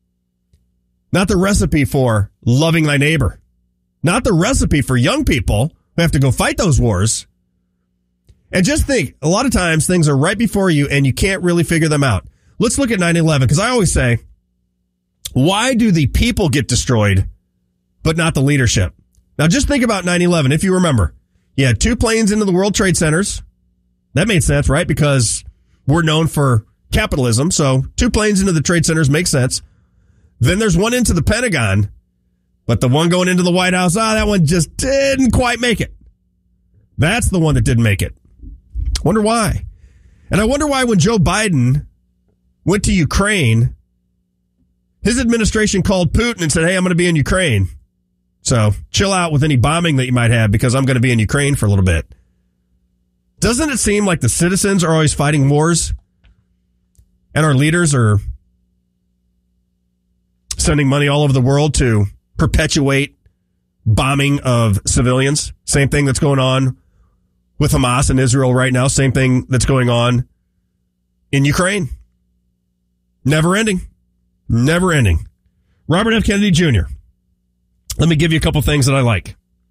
Not the recipe for loving thy neighbor. Not the recipe for young people who have to go fight those wars. And just think, a lot of times things are right before you and you can't really figure them out. Let's look at nine eleven, because I always say, why do the people get destroyed, but not the leadership? Now just think about nine eleven. If you remember, you had two planes into the World Trade Centers. That made sense, right? Because we're known for capitalism. So two planes into the trade centers makes sense. Then there's one into the Pentagon, but the one going into the White House, ah, that one just didn't quite make it. That's the one that didn't make it. Wonder why. And I wonder why when Joe Biden went to Ukraine, his administration called Putin and said, hey, I'm going to be in Ukraine. So chill out with any bombing that you might have because I'm going to be in Ukraine for a little bit. Doesn't it seem like the citizens are always fighting wars and our leaders are sending money all over the world to perpetuate bombing of civilians? Same thing that's going on with Hamas and Israel right now. Same thing that's going on in Ukraine. Never ending. Never ending. Robert F. Kennedy Junior Let me give you a couple things that I like.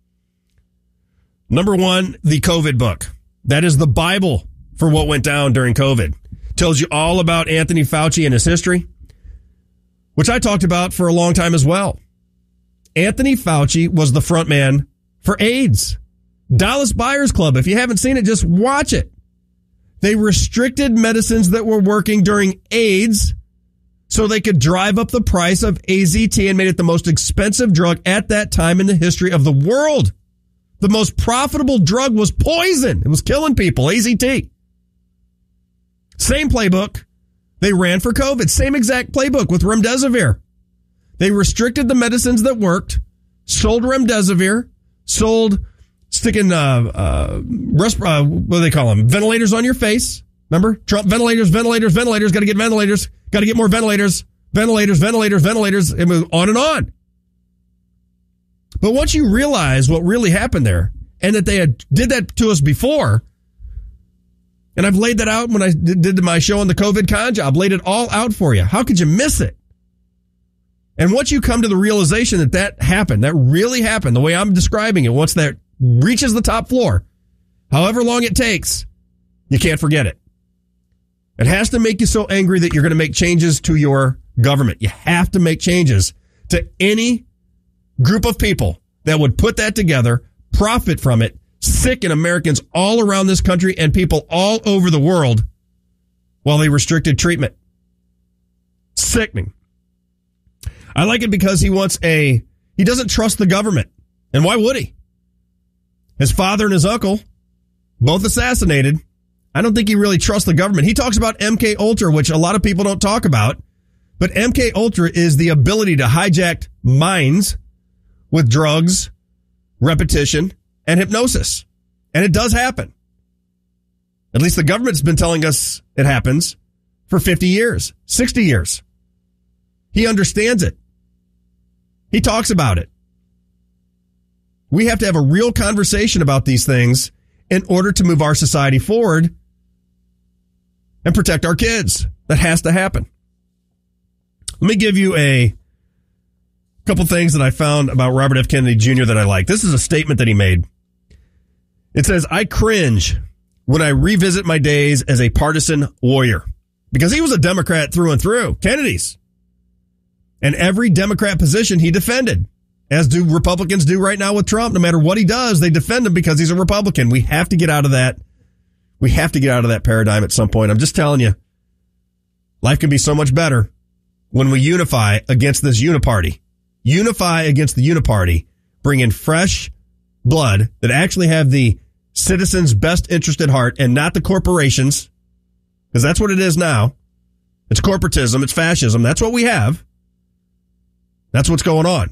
Number one, the COVID book. That is the Bible for what went down during COVID. Tells you all about Anthony Fauci and his history, which I talked about for a long time as well. Anthony Fauci was the front man for AIDS. Dallas Buyers Club. If you haven't seen it, just watch it. They restricted medicines that were working during AIDS so they could drive up the price of A Z T and made it the most expensive drug at that time in the history of the world. The most profitable drug was poison. It was killing people, A Z T. Same playbook they ran for COVID. Same exact playbook with remdesivir. They restricted the medicines that worked, sold remdesivir, sold sticking, uh, uh, resp- uh, what do they call them? Ventilators on your face. Remember? Trump ventilators, ventilators, ventilators, got to get ventilators, got to get more ventilators, ventilators, ventilators, ventilators, and on and on. But once you realize what really happened there and that they had did that to us before, and I've laid that out when I did my show on the COVID con job, laid it all out for you. How could you miss it? And once you come to the realization that that happened, that really happened, the way I'm describing it, once that reaches the top floor, however long it takes, you can't forget it. It has to make you so angry that you're going to make changes to your government. You have to make changes to any group of people that would put that together, profit from it, sicken Americans all around this country and people all over the world while they restricted treatment. Sickening. I like it because he wants a, he doesn't trust the government. And why would he? His father and his uncle, both assassinated. I don't think he really trusts the government. He talks about M K Ultra, which a lot of people don't talk about. But M K Ultra is the ability to hijack minds with drugs, repetition, and hypnosis. And it does happen. At least the government's been telling us it happens for fifty years, sixty years. He understands it. He talks about it. We have to have a real conversation about these things in order to move our society forward and protect our kids. That has to happen. Let me give you a couple things that I found about Robert F. Kennedy Junior that I like. This is a statement that he made. It says, I cringe when I revisit my days as a partisan warrior. Because he was a Democrat through and through. Kennedy's. And every Democrat position he defended. As do Republicans do right now with Trump. No matter what he does, they defend him because he's a Republican. We have to get out of that. We have to get out of that paradigm at some point. I'm just telling you, life can be so much better when we unify against this uniparty. Unify against the uniparty. Bring in fresh blood that actually have the citizens' best interest at heart and not the corporations. Because that's what it is now. It's corporatism. It's fascism. That's what we have. That's what's going on.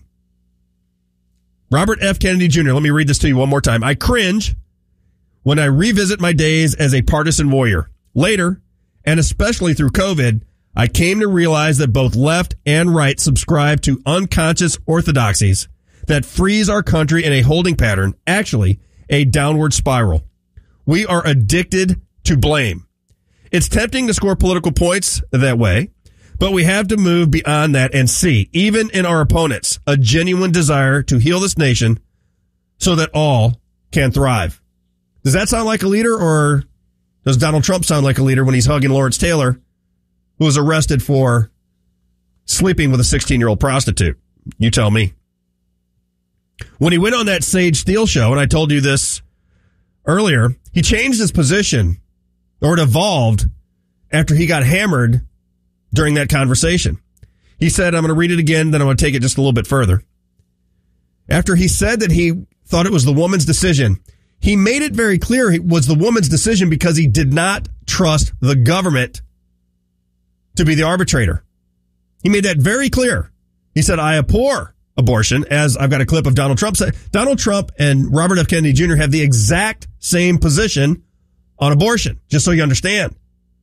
Robert F. Kennedy Junior Let me read this to you one more time. I cringe when I revisit my days as a partisan warrior. Later, and especially through COVID, I came to realize that both left and right subscribe to unconscious orthodoxies that freeze our country in a holding pattern, actually a downward spiral. We are addicted to blame. It's tempting to score political points that way, but we have to move beyond that and see, even in our opponents, a genuine desire to heal this nation so that all can thrive. Does that sound like a leader, or does Donald Trump sound like a leader when he's hugging Lawrence Taylor, who was arrested for sleeping with a sixteen-year-old prostitute? You tell me. When he went on that Sage Steele show, and I told you this earlier, he changed his position, or it evolved after he got hammered during that conversation. He said, I'm going to read it again, then I'm going to take it just a little bit further. After he said that he thought it was the woman's decision, he made it very clear it was the woman's decision because he did not trust the government to be the arbitrator. He made that very clear. He said, I abhor abortion, as I've got a clip of Donald Trump say. Donald Trump and Robert F. Kennedy Junior have the exact same position on abortion, just so you understand.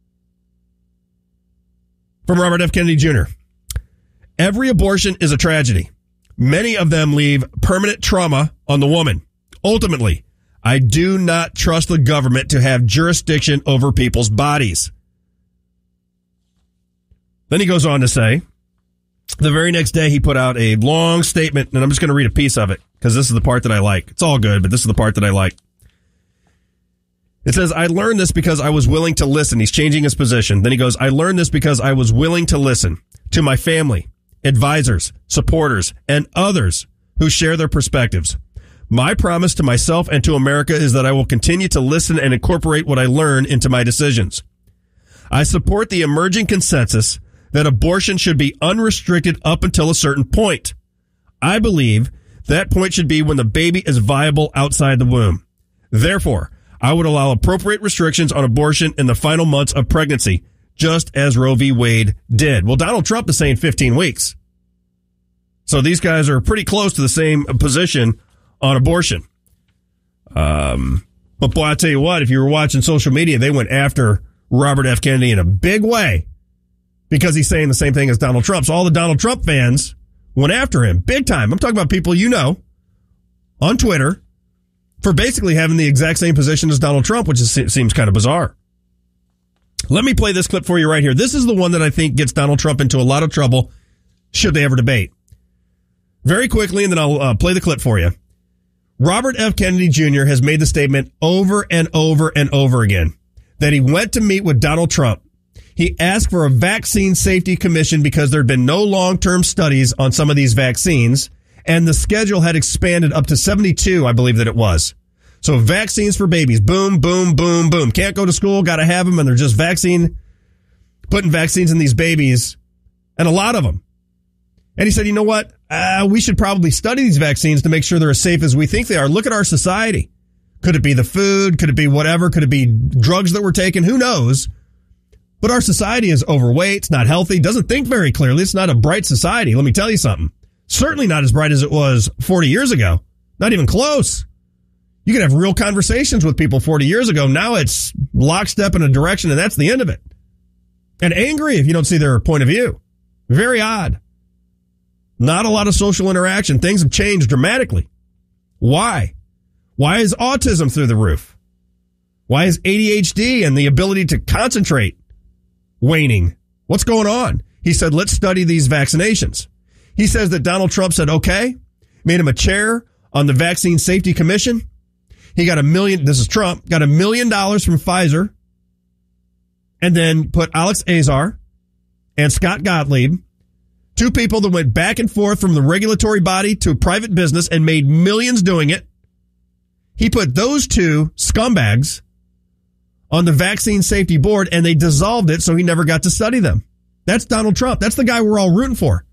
From Robert F. Kennedy Junior Every abortion is a tragedy. Many of them leave permanent trauma on the woman. Ultimately, I do not trust the government to have jurisdiction over people's bodies. Then he goes on to say, the very next day he put out a long statement, and I'm just going to read a piece of it because this is the part that I like. It's all good, but this is the part that I like. It says, I learned this because I was willing to listen. He's changing his position. Then he goes, I learned this because I was willing to listen to my family, advisors, supporters, and others who share their perspectives. My promise to myself and to America is that I will continue to listen and incorporate what I learn into my decisions. I support the emerging consensus that abortion should be unrestricted up until a certain point. I believe that point should be when the baby is viable outside the womb. Therefore, I would allow appropriate restrictions on abortion in the final months of pregnancy, just as Roe v. Wade did. Well, Donald Trump is saying fifteen weeks. So these guys are pretty close to the same position on abortion. Um, but boy, I tell you what, if you were watching social media, they went after Robert F. Kennedy in a big way because he's saying the same thing as Donald Trump. So all the Donald Trump fans went after him big time. I'm talking about people you know on Twitter for basically having the exact same position as Donald Trump, which is, seems kind of bizarre. Let me play this clip for you right here. This is the one that I think gets Donald Trump into a lot of trouble should they ever debate. Very quickly, and then I'll uh, play the clip for you. Robert F. Kennedy Junior has made the statement over and over and over again that he went to meet with Donald Trump. He asked for a vaccine safety commission because there had been no long-term studies on some of these vaccines, and the schedule had expanded up to seventy-two, I believe that it was. So vaccines for babies, boom, boom, boom, boom. Can't go to school, got to have them, and they're just vaccine, putting vaccines in these babies, and a lot of them. And he said, you know what? Uh, we should probably study these vaccines to make sure they're as safe as we think they are. Look at our society. Could it be the food? Could it be whatever? Could it be drugs that we're taking? Who knows? But our society is overweight. It's not healthy. Doesn't think very clearly. It's not a bright society. Let me tell you something. Certainly not as bright as it was forty years ago. Not even close. You could have real conversations with people forty years ago. Now it's lockstep in a direction, and that's the end of it. And angry if you don't see their point of view. Very odd. Not a lot of social interaction. Things have changed dramatically. Why? Why is autism through the roof? Why is A D H D and the ability to concentrate waning? What's going on? He said, let's study these vaccinations. He says that Donald Trump said, okay, made him a chair on the Vaccine Safety Commission. He got a million, this is Trump, got a million dollars from Pfizer, and then put Alex Azar and Scott Gottlieb, two people that went back and forth from the regulatory body to a private business and made millions doing it. He put those two scumbags on the Vaccine Safety Board, and they dissolved it so he never got to study them. That's Donald Trump. That's the guy we're all rooting for.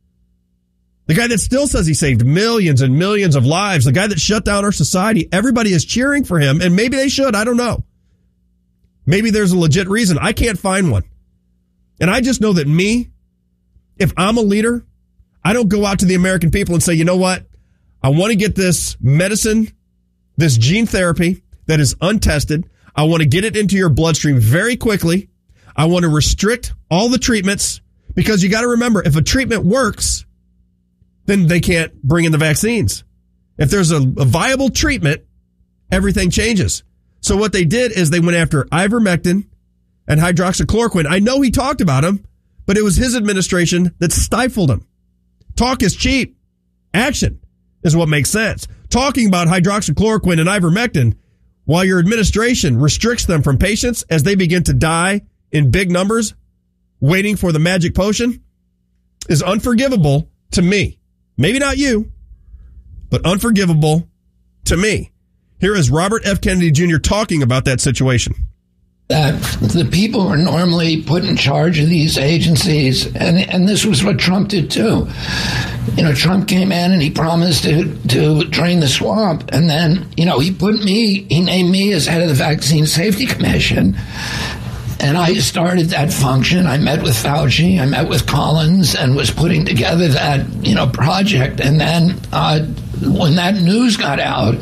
The guy that still says he saved millions and millions of lives. The guy that shut down our society. Everybody is cheering for him, and maybe they should. I don't know. Maybe there's a legit reason. I can't find one. And I just know that me, if I'm a leader, I don't go out to the American people and say, you know what? I want to get this medicine, this gene therapy that is untested. I want to get it into your bloodstream very quickly. I want to restrict all the treatments because you got to remember, if a treatment works, then they can't bring in the vaccines. If there's a, a viable treatment, everything changes. So what they did is they went after ivermectin and hydroxychloroquine. I know he talked about them, but it was his administration that stifled him. Talk is cheap. Action is what makes sense. Talking about hydroxychloroquine and ivermectin while your administration restricts them from patients as they begin to die in big numbers, waiting for the magic potion, is unforgivable to me. Maybe not you, but unforgivable to me. Here is Robert F. Kennedy Junior talking about that situation. That the people are normally put in charge of these agencies, and and this was what Trump did too. You know, Trump came in and he promised to, to drain the swamp, and then, you know, he put me, he named me as head of the Vaccine Safety Commission, and I started that function. I met with Fauci, I met with Collins, and was putting together that, you know, project, and then uh, when that news got out,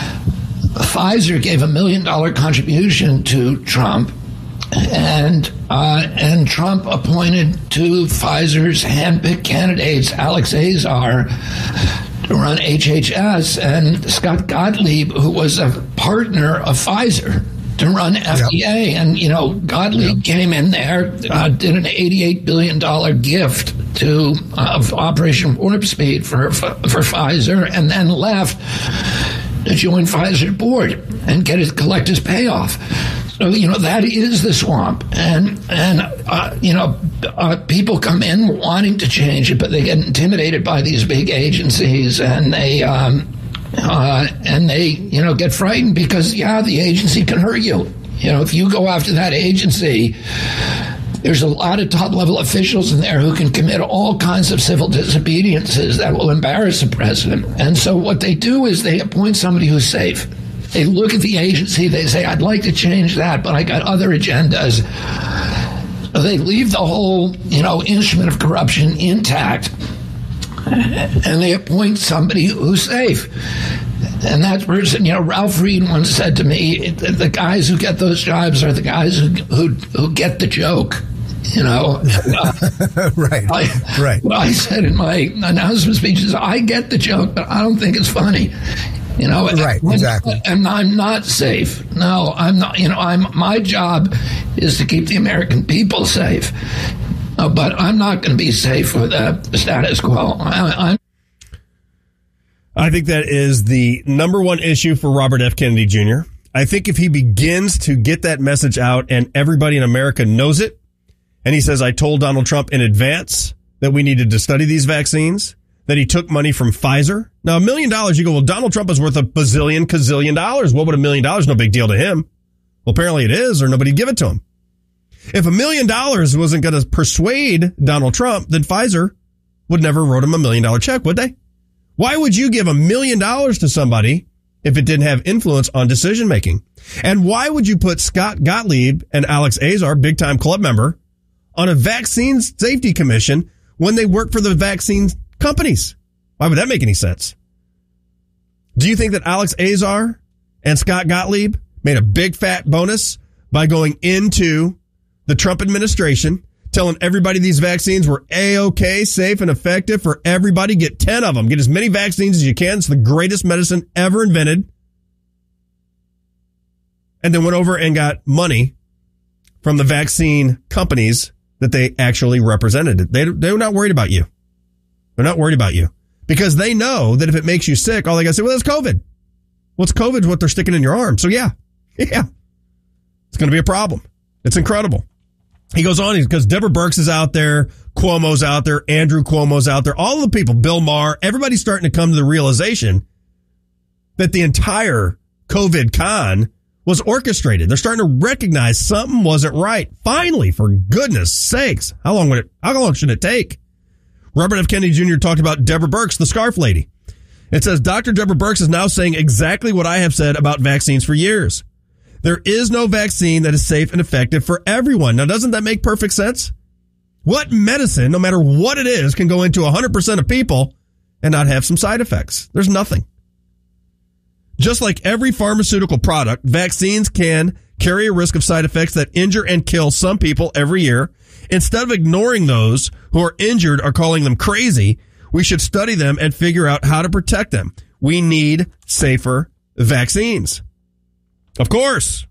Pfizer gave a million dollar contribution to Trump, and uh, and Trump appointed to Pfizer's handpicked candidates, Alex Azar, to run H H S, and Scott Gottlieb, who was a partner of Pfizer, to run F D A. Yep. And, you know, Gottlieb yep. came in there, uh, did an eighty-eight billion dollars gift to uh, Operation Warp Speed for, for, for Pfizer, and then left to join Pfizer board and get his collect his payoff. So, you know, that is the swamp. And, and uh, you know, uh, people come in wanting to change it, but they get intimidated by these big agencies, and they, um, uh, and they, you know, get frightened because, yeah, the agency can hurt you. You know, if you go after that agency, there's a lot of top-level officials in there who can commit all kinds of civil disobediences that will embarrass the president. And so what they do is they appoint somebody who's safe. They look at the agency, they say, I'd like to change that, but I got other agendas. So they leave the whole, you know, instrument of corruption intact, and they appoint somebody who's safe. And that person, you know, Ralph Reed once said to me, the, the guys who get those jobs are the guys who who, who get the joke, you know. Uh, right, I, right. What I said in my announcement speech is, I get the joke, but I don't think it's funny. You know, right, and, exactly. And I'm not safe. No, I'm not. You know, I'm. My job is to keep the American people safe, uh, but I'm not going to be safe with the status quo. I, I'm. I think that is the number one issue for Robert F. Kennedy Junior I think if he begins to get that message out and everybody in America knows it, and he says, I told Donald Trump in advance that we needed to study these vaccines, that he took money from Pfizer. Now, a million dollars, you go, well, Donald Trump is worth a bazillion, gazillion dollars. What would a million dollars? No big deal to him. Well, apparently it is, or nobody give it to him. If a million dollars wasn't going to persuade Donald Trump, then Pfizer would never wrote him a million dollar check, would they? Why would you give a million dollars to somebody if it didn't have influence on decision making? And why would you put Scott Gottlieb and Alex Azar, big time club member, on a vaccine safety commission when they work for the vaccine companies? Why would that make any sense? Do you think that Alex Azar and Scott Gottlieb made a big fat bonus by going into the Trump administration, telling everybody these vaccines were A-OK, safe and effective for everybody? Get ten of them. Get as many vaccines as you can. It's the greatest medicine ever invented. And then went over and got money from the vaccine companies that they actually represented. They, they're not worried about you. They're not worried about you because they know that if it makes you sick, all they got to say, well, it's COVID. Well, it's COVID is what they're sticking in your arm. So yeah, yeah, it's going to be a problem. It's incredible. He goes on because Deborah Birx is out there, Cuomo's out there, Andrew Cuomo's out there, all of the people, Bill Maher, everybody's starting to come to the realization that the entire COVID con was orchestrated. They're starting to recognize something wasn't right. Finally, for goodness sakes, how long would it, how long should it take? Robert F. Kennedy Junior talked about Deborah Birx, the scarf lady. It says, Doctor Deborah Birx is now saying exactly what I have said about vaccines for years. There is no vaccine that is safe and effective for everyone. Now, doesn't that make perfect sense? What medicine, no matter what it is, can go into one hundred percent of people and not have some side effects? There's nothing. Just like every pharmaceutical product, vaccines can carry a risk of side effects that injure and kill some people every year. Instead of ignoring those who are injured or calling them crazy, we should study them and figure out how to protect them. We need safer vaccines. Of course.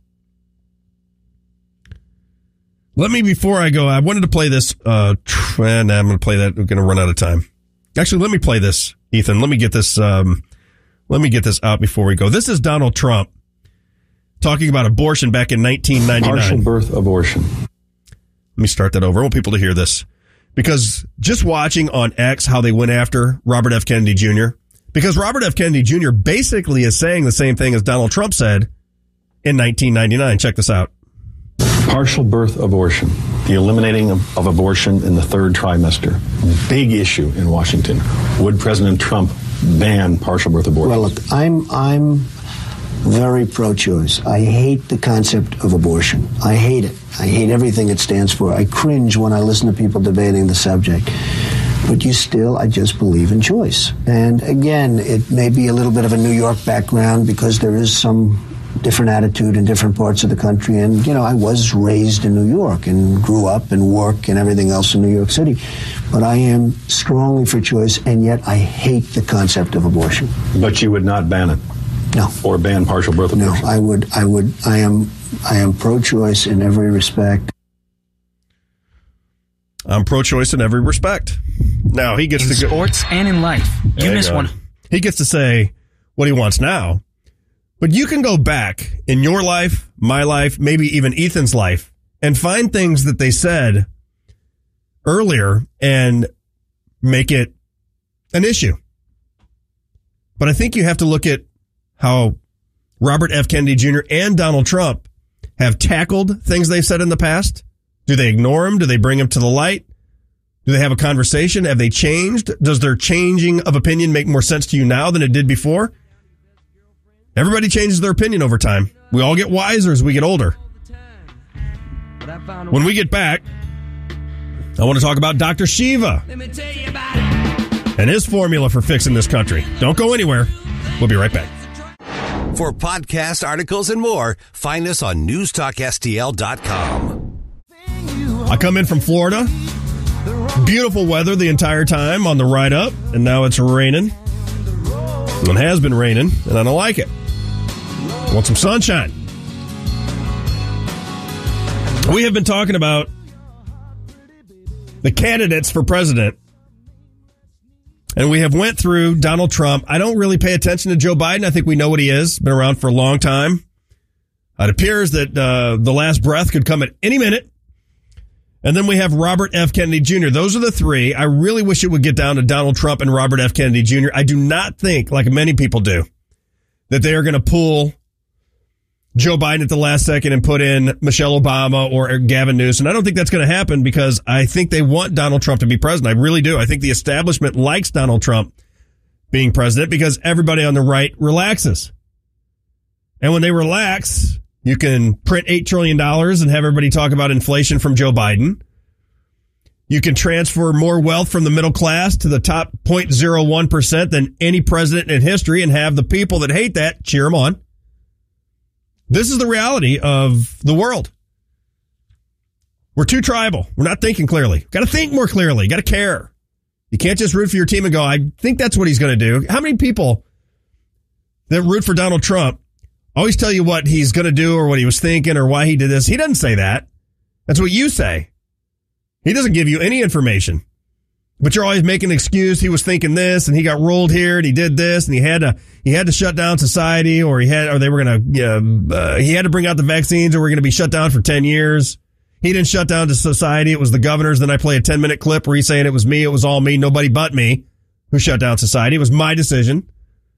Let me, before I go, I wanted to play this, uh, and I'm going to play that. We're going to run out of time. Actually, let me play this, Ethan. Let me get this, um, let me get this out before we go. This is Donald Trump. talking about abortion back in nineteen ninety-nine. Partial birth abortion. Let me start that over. I want people to hear this. Because just watching on X how they went after Robert F. Kennedy Junior, because Robert F. Kennedy Junior basically is saying the same thing as Donald Trump said in nineteen ninety-nine. Check this out. Partial birth abortion, the eliminating of, of abortion in the third trimester. Big issue in Washington. Would President Trump ban partial birth abortion? Well, look, I'm I'm very pro-choice. I hate the concept of abortion. I hate it. I hate everything it stands for. I cringe when I listen to people debating the subject. But you still, I just believe in choice. And again, it may be a little bit of a New York background because there is some different attitude in different parts of the country. And, you know, I was raised in New York and grew up and work and everything else in New York City. But I am strongly for choice, and yet I hate the concept of abortion. But you would not ban it? No. Or ban partial birth abortion? No, I would, I would, I am, I am pro-choice in every respect. I'm pro-choice in every respect. Now, he gets in to go. sports and in life. You miss one. He gets to say what he wants now. But you can go back in your life, my life, maybe even Ethan's life, and find things that they said earlier and make it an issue. But I think you have to look at how Robert F. Kennedy Junior and Donald Trump have tackled things they've said in the past. Do they ignore them? Do they bring them to the light? Do they have a conversation? Have they changed? Does their changing of opinion make more sense to you now than it did before? Everybody changes their opinion over time. We all get wiser as we get older. When we get back, I want to talk about Doctor Shiva and his formula for fixing this country. Don't go anywhere. We'll be right back. For podcasts, articles, and more, find us on news talk S T L dot com. I come in from Florida. Beautiful weather the entire time on the ride up, and now it's raining. It has been raining, and I don't like it. I want some sunshine. We have been talking about the candidates for president, and we have went through Donald Trump. I don't really pay attention to Joe Biden. I think we know what he is. Been around for a long time. It appears that uh, the last breath could come at any minute. And then we have Robert F. Kennedy Junior Those are the three. I really wish it would get down to Donald Trump and Robert F. Kennedy Junior I do not think, like many people do, that they are going to pull Joe Biden at the last second and put in Michelle Obama or Gavin Newsom. I don't think that's going to happen because I think they want Donald Trump to be president. I really do. I think the establishment likes Donald Trump being president because everybody on the right relaxes. And when they relax, you can print eight trillion dollars and have everybody talk about inflation from Joe Biden. You can transfer more wealth from the middle class to the top zero point zero one percent than any president in history and have the people that hate that cheer them on. This is the reality of the world. We're too tribal. We're not thinking clearly. Got to think more clearly. Got to care. You can't just root for your team and go, I think that's what he's going to do. How many people that root for Donald Trump always tell you what he's going to do or what he was thinking or why he did this? He doesn't say that. That's what you say. He doesn't give you any information. But you're always making an excuse. He was thinking this and he got rolled here and he did this and he had to he had to shut down society or he had or they were going to uh, uh, he had to bring out the vaccines or we're going to be shut down for ten years. He didn't shut down to society. It was the governors. Then I play a ten minute clip where he's saying it was me. It was all me. Nobody but me who shut down society. It was my decision.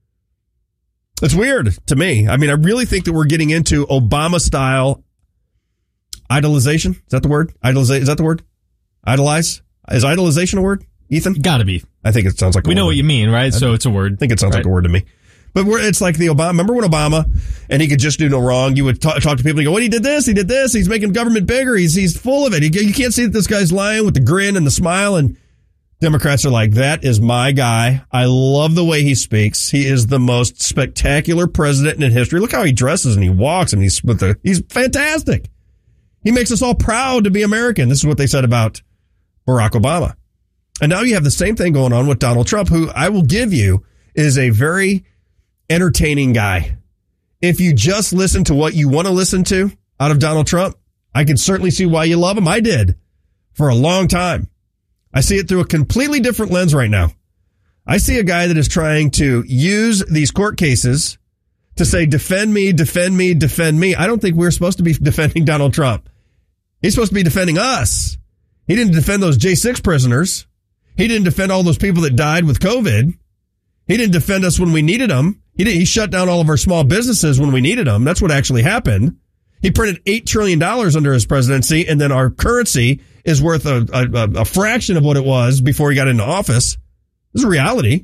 It's weird to me. I mean, I really think that we're getting into Obama style idolization. Is that the word? Idolize? Is that the word? Idolize? Is idolization a word? Ethan? Gotta be. I think it sounds like a we word. We know what you mean, right? So it's a word. I think it sounds right? like a word to me. But we're, it's like the Obama. Remember when Obama, and he could just do no wrong, you would talk, talk to people and go, well, he did this, he did this, he's making government bigger, he's he's full of it. He, you can't see that this guy's lying with the grin and the smile. And Democrats are like, that is my guy. I love the way he speaks. He is the most spectacular president in history. Look how he dresses and he walks and he's with the, he's fantastic. He makes us all proud to be American. This is what they said about Barack Obama. And now you have the same thing going on with Donald Trump, who I will give you is a very entertaining guy. If you just listen to what you want to listen to out of Donald Trump, I can certainly see why you love him. I did for a long time. I see it through a completely different lens right now. I see a guy that is trying to use these court cases to say, defend me, defend me, defend me. I don't think we're supposed to be defending Donald Trump. He's supposed to be defending us. He didn't defend those J six prisoners. He didn't defend all those people that died with COVID. He didn't defend us when we needed him. He did, he shut down all of our small businesses when we needed them. That's what actually happened. He printed eight trillion dollars under his presidency, and then our currency is worth a, a, a fraction of what it was before he got into office. This is a reality.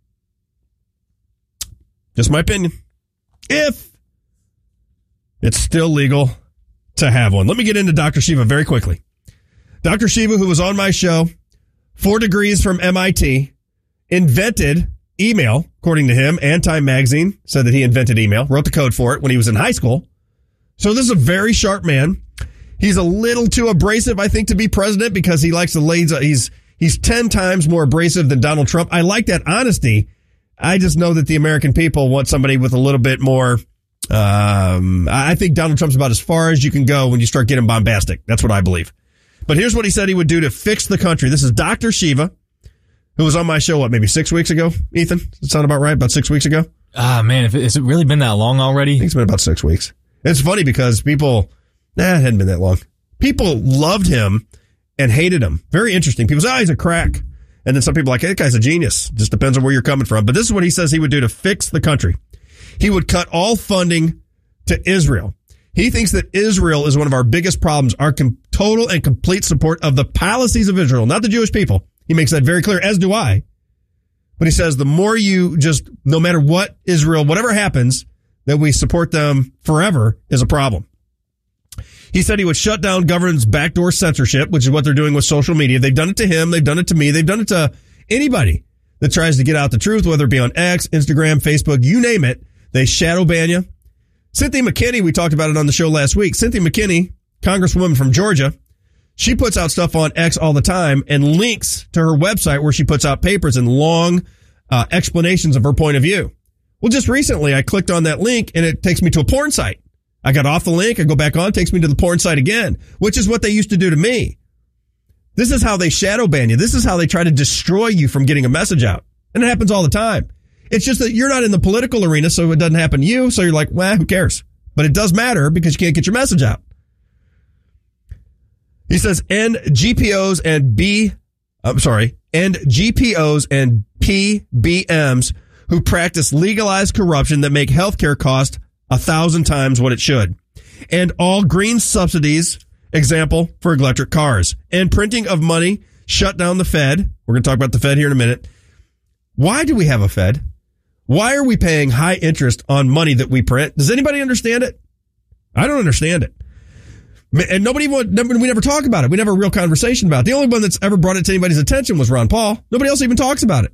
Just my opinion. If it's still legal to have one. Let me get into Doctor Shiva very quickly. Doctor Shiva, who was on my show, four degrees from M I T, invented email, according to him, and Time Magazine said that he invented email, wrote the code for it when he was in high school. So this is a very sharp man. He's a little too abrasive, I think, to be president because he likes to lay, he's, he's ten times more abrasive than Donald Trump. I like that honesty. I just know that the American people want somebody with a little bit more, um, I think Donald Trump's about as far as you can go when you start getting bombastic. That's what I believe. But here's what he said he would do to fix the country. This is Doctor Shiva, who was on my show, what, maybe six weeks ago, Ethan? Does it sound about right? About six weeks ago? Ah, man, if it, has it really been that long already? I think it's been about six weeks. It's funny because people, nah, it hadn't been that long. People loved him and hated him. Very interesting. People say, oh, he's a crack. And then some people are like, hey, that guy's a genius. Just depends on where you're coming from. But this is what he says he would do to fix the country. He would cut all funding to Israel. He thinks that Israel is one of our biggest problems, our com- total and complete support of the policies of Israel, not the Jewish people. He makes that very clear, as do I. But he says the more you just, no matter what Israel, whatever happens, that we support them forever is a problem. He said he would shut down government's backdoor censorship, which is what they're doing with social media. They've done it to him. They've done it to me. They've done it to anybody that tries to get out the truth, whether it be on X, Instagram, Facebook, you name it. They shadow ban you. Cynthia McKinney, we talked about it on the show last week. Cynthia McKinney, Congresswoman from Georgia, she puts out stuff on X all the time and links to her website where she puts out papers and long uh, explanations of her point of view. Well, just recently I clicked on that link and it takes me to a porn site. I got off the link, I go back on, it takes me to the porn site again, which is what they used to do to me. This is how they shadow ban you. This is how they try to destroy you from getting a message out. And it happens all the time. It's just that you're not in the political arena, so it doesn't happen to you. So you're like, well, who cares? But it does matter because you can't get your message out. He says, and G P Os and B, I'm sorry, and G P Os and P B Ms who practice legalized corruption that make healthcare cost a thousand times what it should. And all green subsidies, example, for electric cars. And printing of money, shut down the Fed. We're going to talk about the Fed here in a minute. Why do we have a Fed? Why are we paying high interest on money that we print? Does anybody understand it? I don't understand it. And nobody, we never talk about it. We never have a real conversation about it. The only one that's ever brought it to anybody's attention was Ron Paul. Nobody else even talks about it.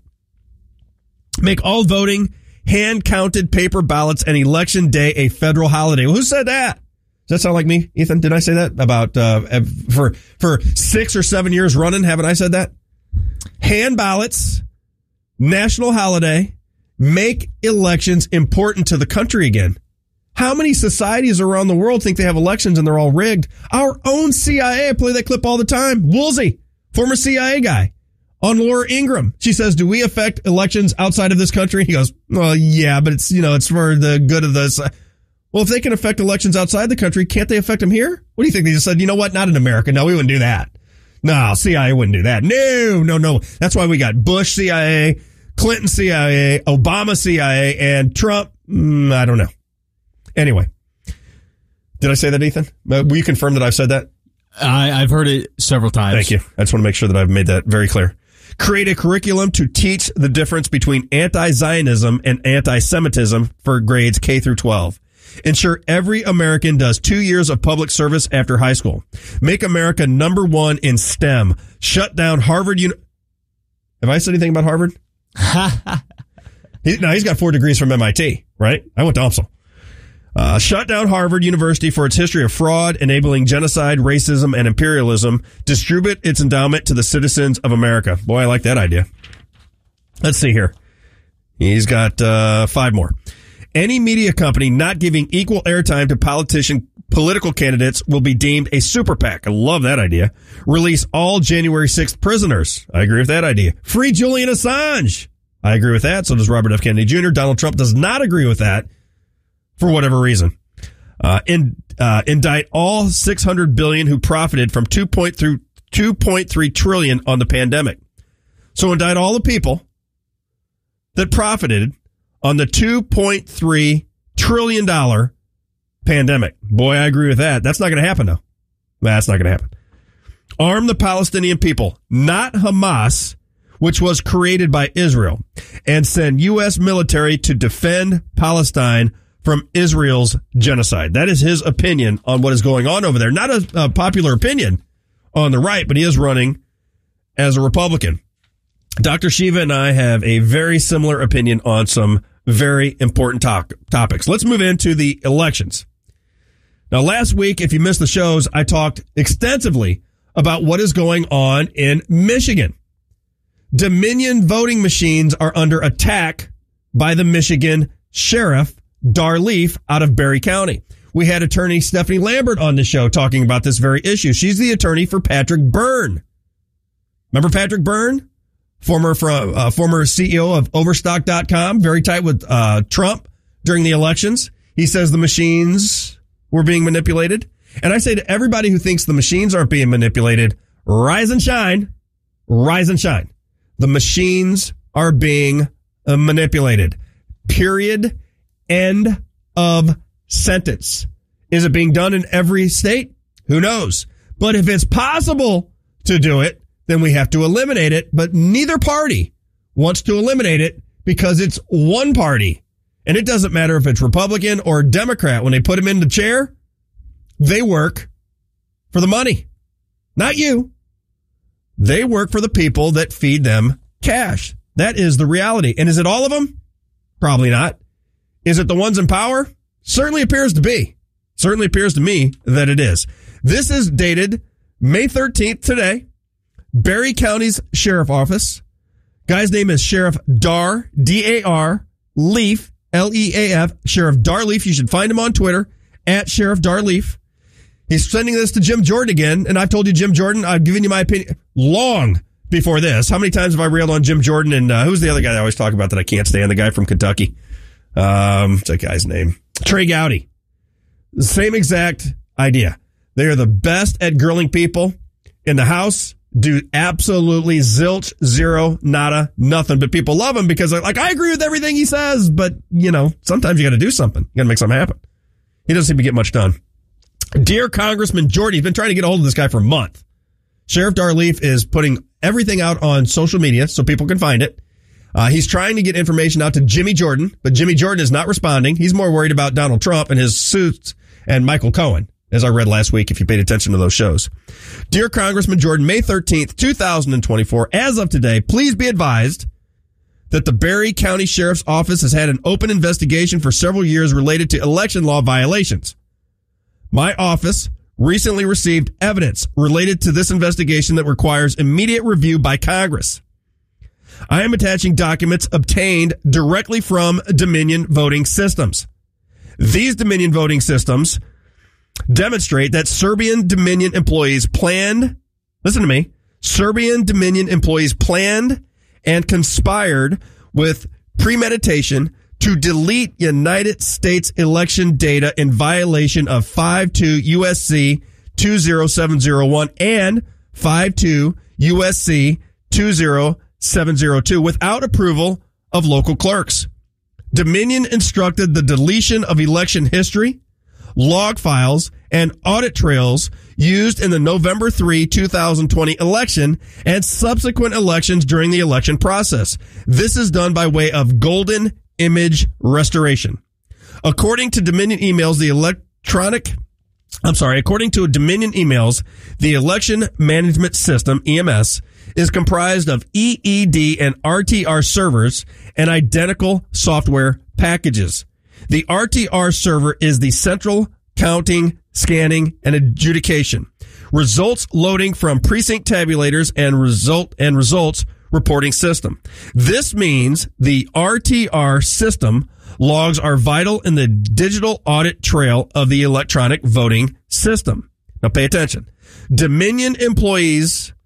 Make all voting hand-counted paper ballots and election day a federal holiday. Well, who said that? Does that sound like me, Ethan? Did I say that about uh, for for six or seven years running? Haven't I said that? Hand ballots, national holiday, make elections important to the country again. How many societies around the world think they have elections and they're all rigged? Our own C I A, I play that clip all the time. Woolsey, former C I A guy, on Laura Ingraham. She says, do we affect elections outside of this country? He goes, well, yeah, but it's, you know, it's for the good of the... Well, if they can affect elections outside the country, can't they affect them here? What do you think? They just said, you know what? Not in America. No, we wouldn't do that. No, C I A wouldn't do that. No, no, no. That's why we got Bush C I A, Clinton C I A, Obama C I A, and Trump. Mm, I don't know. Anyway, did I say that, Ethan? Uh, will you confirm that I've said that? I, I've heard it several times. Thank you. I just want to make sure that I've made that very clear. Create a curriculum to teach the difference between anti-Zionism and anti-Semitism for grades K through twelve. Ensure every American does two years of public service after high school. Make America number one in STEM. Shut down Harvard. Uni- Have I said anything about Harvard? he, no, he's got four degrees from M I T, right? I went to UMSL. Uh, shut down Harvard University for its history of fraud, enabling genocide, racism, and imperialism. Distribute its endowment to the citizens of America. Boy, I like that idea. Let's see here. He's got uh, five more. Any media company not giving equal airtime to politician political candidates will be deemed a super PAC. I love that idea. Release all January sixth prisoners. I agree with that idea. Free Julian Assange. I agree with that. So does Robert F. Kennedy Junior Donald Trump does not agree with that. for whatever reason. Uh, in, uh, indict all six hundred billion who profited from two point three trillion on the pandemic. So indict all the people that profited on the two point three trillion dollars pandemic. Boy, I agree with that. That's not going to happen, though. That's not going to happen. Arm the Palestinian people, not Hamas, which was created by Israel, and send U S military to defend Palestine from Israel's genocide. That is his opinion on what is going on over there. Not a, a popular opinion on the right, but he is running as a Republican. Doctor Shiva and I have a very similar opinion on some very important to- topics. Let's move into the elections. Now, last week, if you missed the shows, I talked extensively about what is going on in Michigan. Dominion voting machines are under attack by the Michigan Sheriff Dar Leaf out of Berry County. We had attorney Stephanie Lambert on the show talking about this very issue. She's the attorney for Patrick Byrne. Remember Patrick Byrne? Former from, uh, former C E O of Overstock dot com, very tight with uh, Trump during the elections. He says the machines were being manipulated. And I say to everybody who thinks the machines aren't being manipulated, rise and shine, rise and shine. The machines are being uh, manipulated. Period. End of sentence. Is it being done in every state? Who knows? But if it's possible to do it, then we have to eliminate it. But neither party wants to eliminate it because it's one party. And it doesn't matter if it's Republican or Democrat. When they put them in the chair, they work for the money. Not you. They work for the people that feed them cash. That is the reality. And is it all of them? Probably not. Is it the ones in power? Certainly appears to be. Certainly appears to me that it is. This is dated May thirteenth today. Berry County's Sheriff Office. Guy's name is Sheriff Dar, D A R, Leaf, L E A F, Sheriff Dar Leaf. You should find him on Twitter, at Sheriff Dar Leaf. He's sending this to Jim Jordan again, and I've told you, Jim Jordan, I've given you my opinion long before this. How many times have I railed on Jim Jordan? And uh, who's the other guy that I always talk about that I can't stand? The guy from Kentucky. Um, what's that guy's name? Trey Gowdy. The same exact idea. They are the best at grilling people in the House. Do absolutely zilch, zero, nada, nothing. But people love him because, like, I agree with everything he says, but, you know, sometimes you got to do something. You got to make something happen. He doesn't seem to get much done. Dear Congressman Jordan, he's been trying to get a hold of this guy for a month. Sheriff Dar Leaf is putting everything out on social media so people can find it. Uh, he's trying to get information out to Jimmy Jordan, but Jimmy Jordan is not responding. He's more worried about Donald Trump and his suits and Michael Cohen, as I read last week, if you paid attention to those shows. Dear Congressman Jordan, May thirteenth, twenty twenty-four, as of today, please be advised that the Berry County Sheriff's Office has had an open investigation for several years related to election law violations. My office recently received evidence related to this investigation that requires immediate review by Congress. I am attaching documents obtained directly from Dominion Voting Systems. These Dominion Voting Systems demonstrate that Serbian Dominion employees planned, listen to me, Serbian Dominion employees planned and conspired with premeditation to delete United States election data in violation of five two U S C two oh seven oh one and five two U S C two oh seven oh two without approval of local clerks. Dominion instructed the deletion of election history, log files, and audit trails used in the November third, twenty twenty election and subsequent elections during the election process. This is done by way of golden image restoration. According to Dominion emails, the electronic, I'm sorry, according to Dominion emails, the election management system, E M S, is comprised of E E D and R T R servers and identical software packages. The R T R server is the central counting, scanning, and adjudication. Results loading from precinct tabulators and result and results reporting system. This means the R T R system logs are vital in the digital audit trail of the electronic voting system. Now pay attention. Dominion employees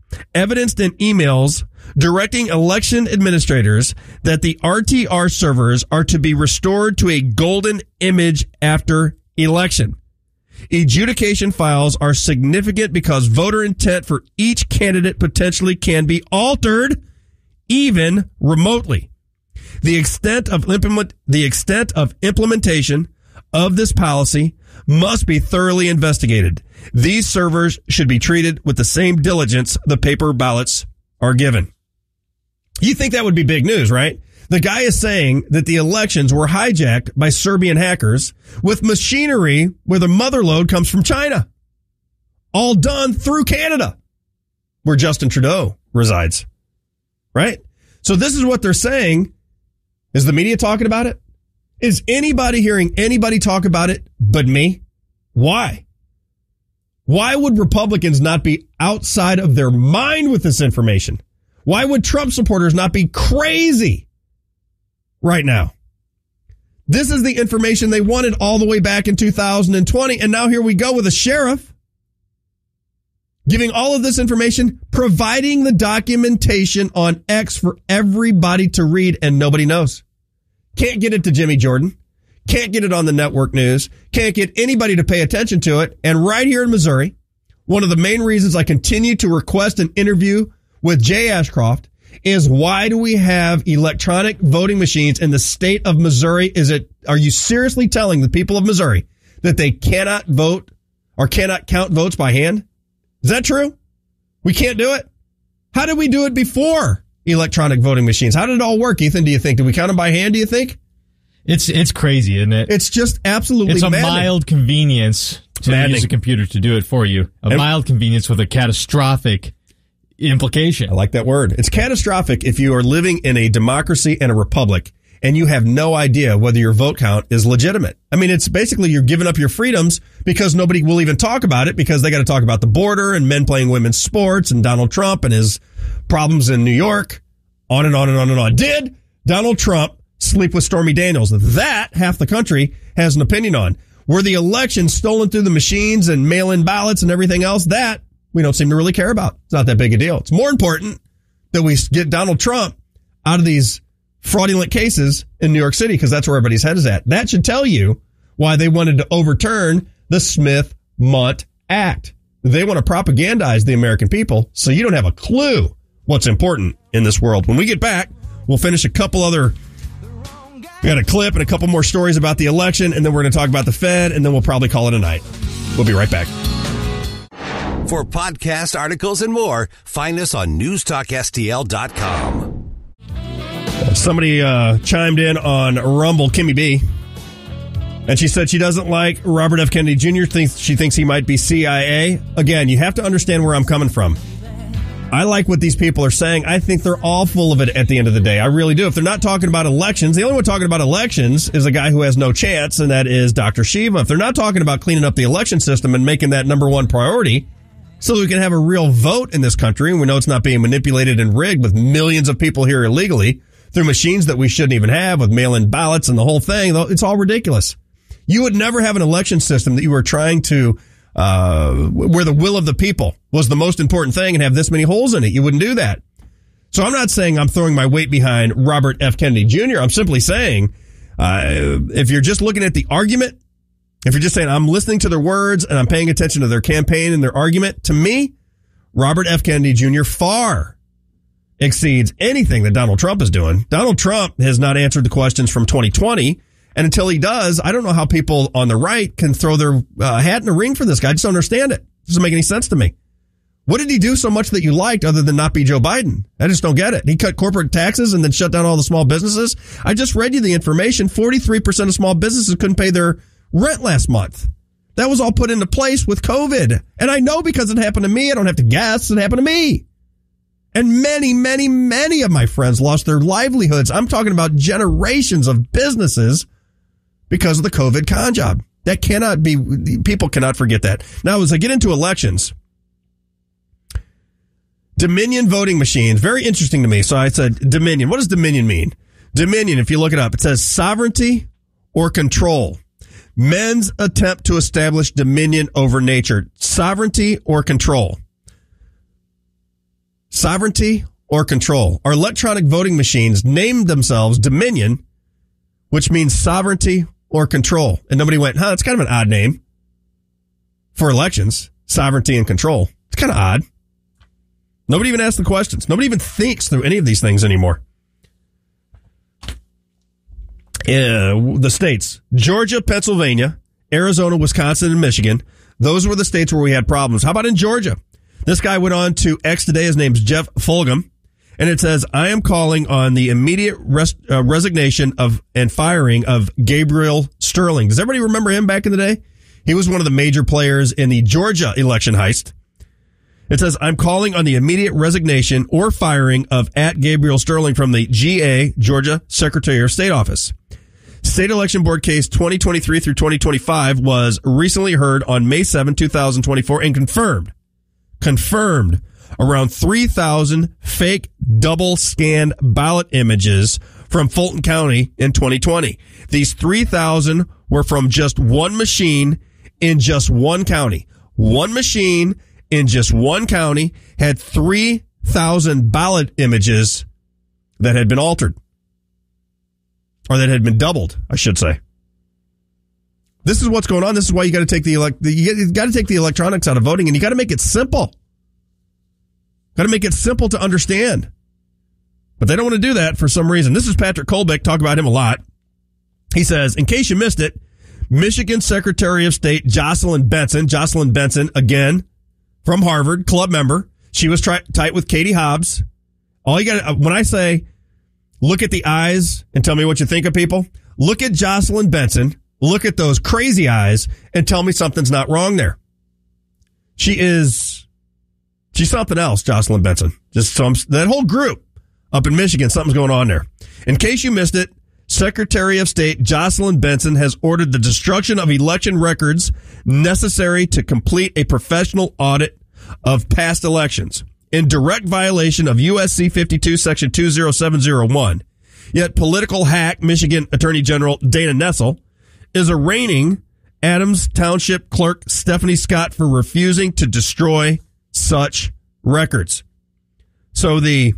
evidenced in emails directing election administrators that the R T R servers are to be restored to a golden image after election. Adjudication files are significant because voter intent for each candidate potentially can be altered, even remotely. The extent of implement, the extent of implementation of this policy must be thoroughly investigated. These servers should be treated with the same diligence the paper ballots are given. You think that would be big news, right? The guy is saying that the elections were hijacked by Serbian hackers with machinery where the mother lode comes from China. All done through Canada, where Justin Trudeau resides. Right? So this is what they're saying. Is the media talking about it? Is anybody hearing anybody talk about it but me? Why? Why would Republicans not be outside of their mind with this information? Why would Trump supporters not be crazy right now? This is the information they wanted all the way back in two thousand twenty. And now here we go with a sheriff giving all of this information, providing the documentation on X for everybody to read, and nobody knows. Can't get it to Jimmy Jordan. Can't get it on the network news. Can't get anybody to pay attention to it. And right here in Missouri, one of the main reasons I continue to request an interview with Jay Ashcroft is, why do we have electronic voting machines in the state of Missouri? Is it, are you seriously telling the people of Missouri that they cannot vote or cannot count votes by hand? Is that true? We can't do it? How did we do it before electronic voting machines? How did it all work, Ethan, do you think? Did we count them by hand, do you think? It's it's crazy, isn't it? It's just absolutely It's a maddening. mild convenience to Maddening. use a computer to do it for you. A And- mild convenience with a catastrophic implication. I like that word. It's catastrophic if you are living in a democracy and a republic and you have no idea whether your vote count is legitimate. I mean, it's basically you're giving up your freedoms because nobody will even talk about it, because they got to talk about the border and men playing women's sports and Donald Trump and his problems in New York, on and on and on and on. Did Donald Trump sleep with Stormy Daniels? That half the country has an opinion on. Were the elections stolen through the machines and mail-in ballots and everything else? That we don't seem to really care about. It's not that big a deal. It's more important that we get Donald Trump out of these fraudulent cases in New York City, because that's where everybody's head is at. That should tell you why they wanted to overturn the Smith-Mundt Act. They want to propagandize the American people so you don't have a clue what's important in this world. When we get back, we'll finish a couple other, we got a clip and a couple more stories about the election, and then we're going to talk about the Fed, and then we'll probably call it a night. We'll be right back. For podcast articles and more, find us on news talk S T L dot com. Somebody uh, chimed in on Rumble, Kimmy B, and she said she doesn't like Robert F. Kennedy Junior Thinks she thinks he might be C I A. Again, you have to understand where I'm coming from. I like what these people are saying. I think they're all full of it at the end of the day. I really do. If they're not talking about elections, the only one talking about elections is a guy who has no chance, and that is Doctor Shiva. If they're not talking about cleaning up the election system and making that number one priority so that we can have a real vote in this country, and we know it's not being manipulated and rigged with millions of people here illegally through machines that we shouldn't even have, with mail-in ballots and the whole thing, it's all ridiculous. You would never have an election system that you were trying to Uh, where the will of the people was the most important thing and have this many holes in it. You wouldn't do that. So I'm not saying I'm throwing my weight behind Robert F. Kennedy Junior I'm simply saying, uh, if you're just looking at the argument, if you're just saying I'm listening to their words and I'm paying attention to their campaign and their argument, to me, Robert F. Kennedy Junior far exceeds anything that Donald Trump is doing. Donald Trump has not answered the questions from twenty twenty. And until he does, I don't know how people on the right can throw their uh, hat in the ring for this guy. I just don't understand it. It doesn't make any sense to me. What did he do so much that you liked other than not be Joe Biden? I just don't get it. He cut corporate taxes and then shut down all the small businesses. I just read you the information. forty-three percent of small businesses couldn't pay their rent last month. That was all put into place with COVID. And I know because it happened to me. I don't have to guess. It happened to me. And many, many, many of my friends lost their livelihoods. I'm talking about generations of businesses because of the COVID con job. That cannot be, people cannot forget that. Now, as I get into elections, Dominion voting machines, very interesting to me. So I said Dominion. What does Dominion mean? Dominion, if you look it up, it says sovereignty or control. Men's attempt to establish dominion over nature. Sovereignty or control. sovereignty or control. Our electronic voting machines named themselves Dominion, which means sovereignty or control. And nobody went, huh, that's kind of an odd name for elections, sovereignty and control. It's kind of odd. Nobody even asks the questions. Nobody even thinks through any of these things anymore. Uh, the states, Georgia, Pennsylvania, Arizona, Wisconsin, and Michigan. Those were the states where we had problems. How about in Georgia? This guy went on to X today. His name's Jeff Fulgham. And it says, I am calling on the immediate res- uh, resignation of and firing of Gabriel Sterling. Does everybody remember him back in the day? He was one of the major players in the Georgia election heist. It says, I'm calling on the immediate resignation or firing of at Gabriel Sterling from the G A, Georgia Secretary of State office. State Election Board case twenty twenty-three through twenty twenty-five was recently heard on May seventh, twenty twenty-four and confirmed, confirmed around three thousand fake double scanned ballot images from Fulton County in twenty twenty. These three thousand were from just one machine in just one county. One machine in just one county had three thousand ballot images that had been altered. Or that had been doubled, I should say. This is what's going on. This is why you got to take the elect. You got to take the electronics out of voting, and you got to make it simple. Got to make it simple to understand. But they don't want to do that for some reason. This is Patrick Kolbeck. Talk about him a lot. He says, in case you missed it, Michigan Secretary of State Jocelyn Benson, Jocelyn Benson again from Harvard, club member. She was tri- tight with Katie Hobbs. All you got when I say. Look at the eyes and tell me what you think of people. Look at Jocelyn Benson. Look at those crazy eyes and tell me something's not wrong there. She is, she's something else, Jocelyn Benson. Just some, that whole group up in Michigan, something's going on there. In case you missed it, Secretary of State Jocelyn Benson has ordered the destruction of election records necessary to complete a professional audit of past elections. In direct violation of U S C fifty-two, Section two oh seven oh one. Yet political hack Michigan Attorney General Dana Nessel is arraigning Adams Township Clerk Stephanie Scott for refusing to destroy such records. So the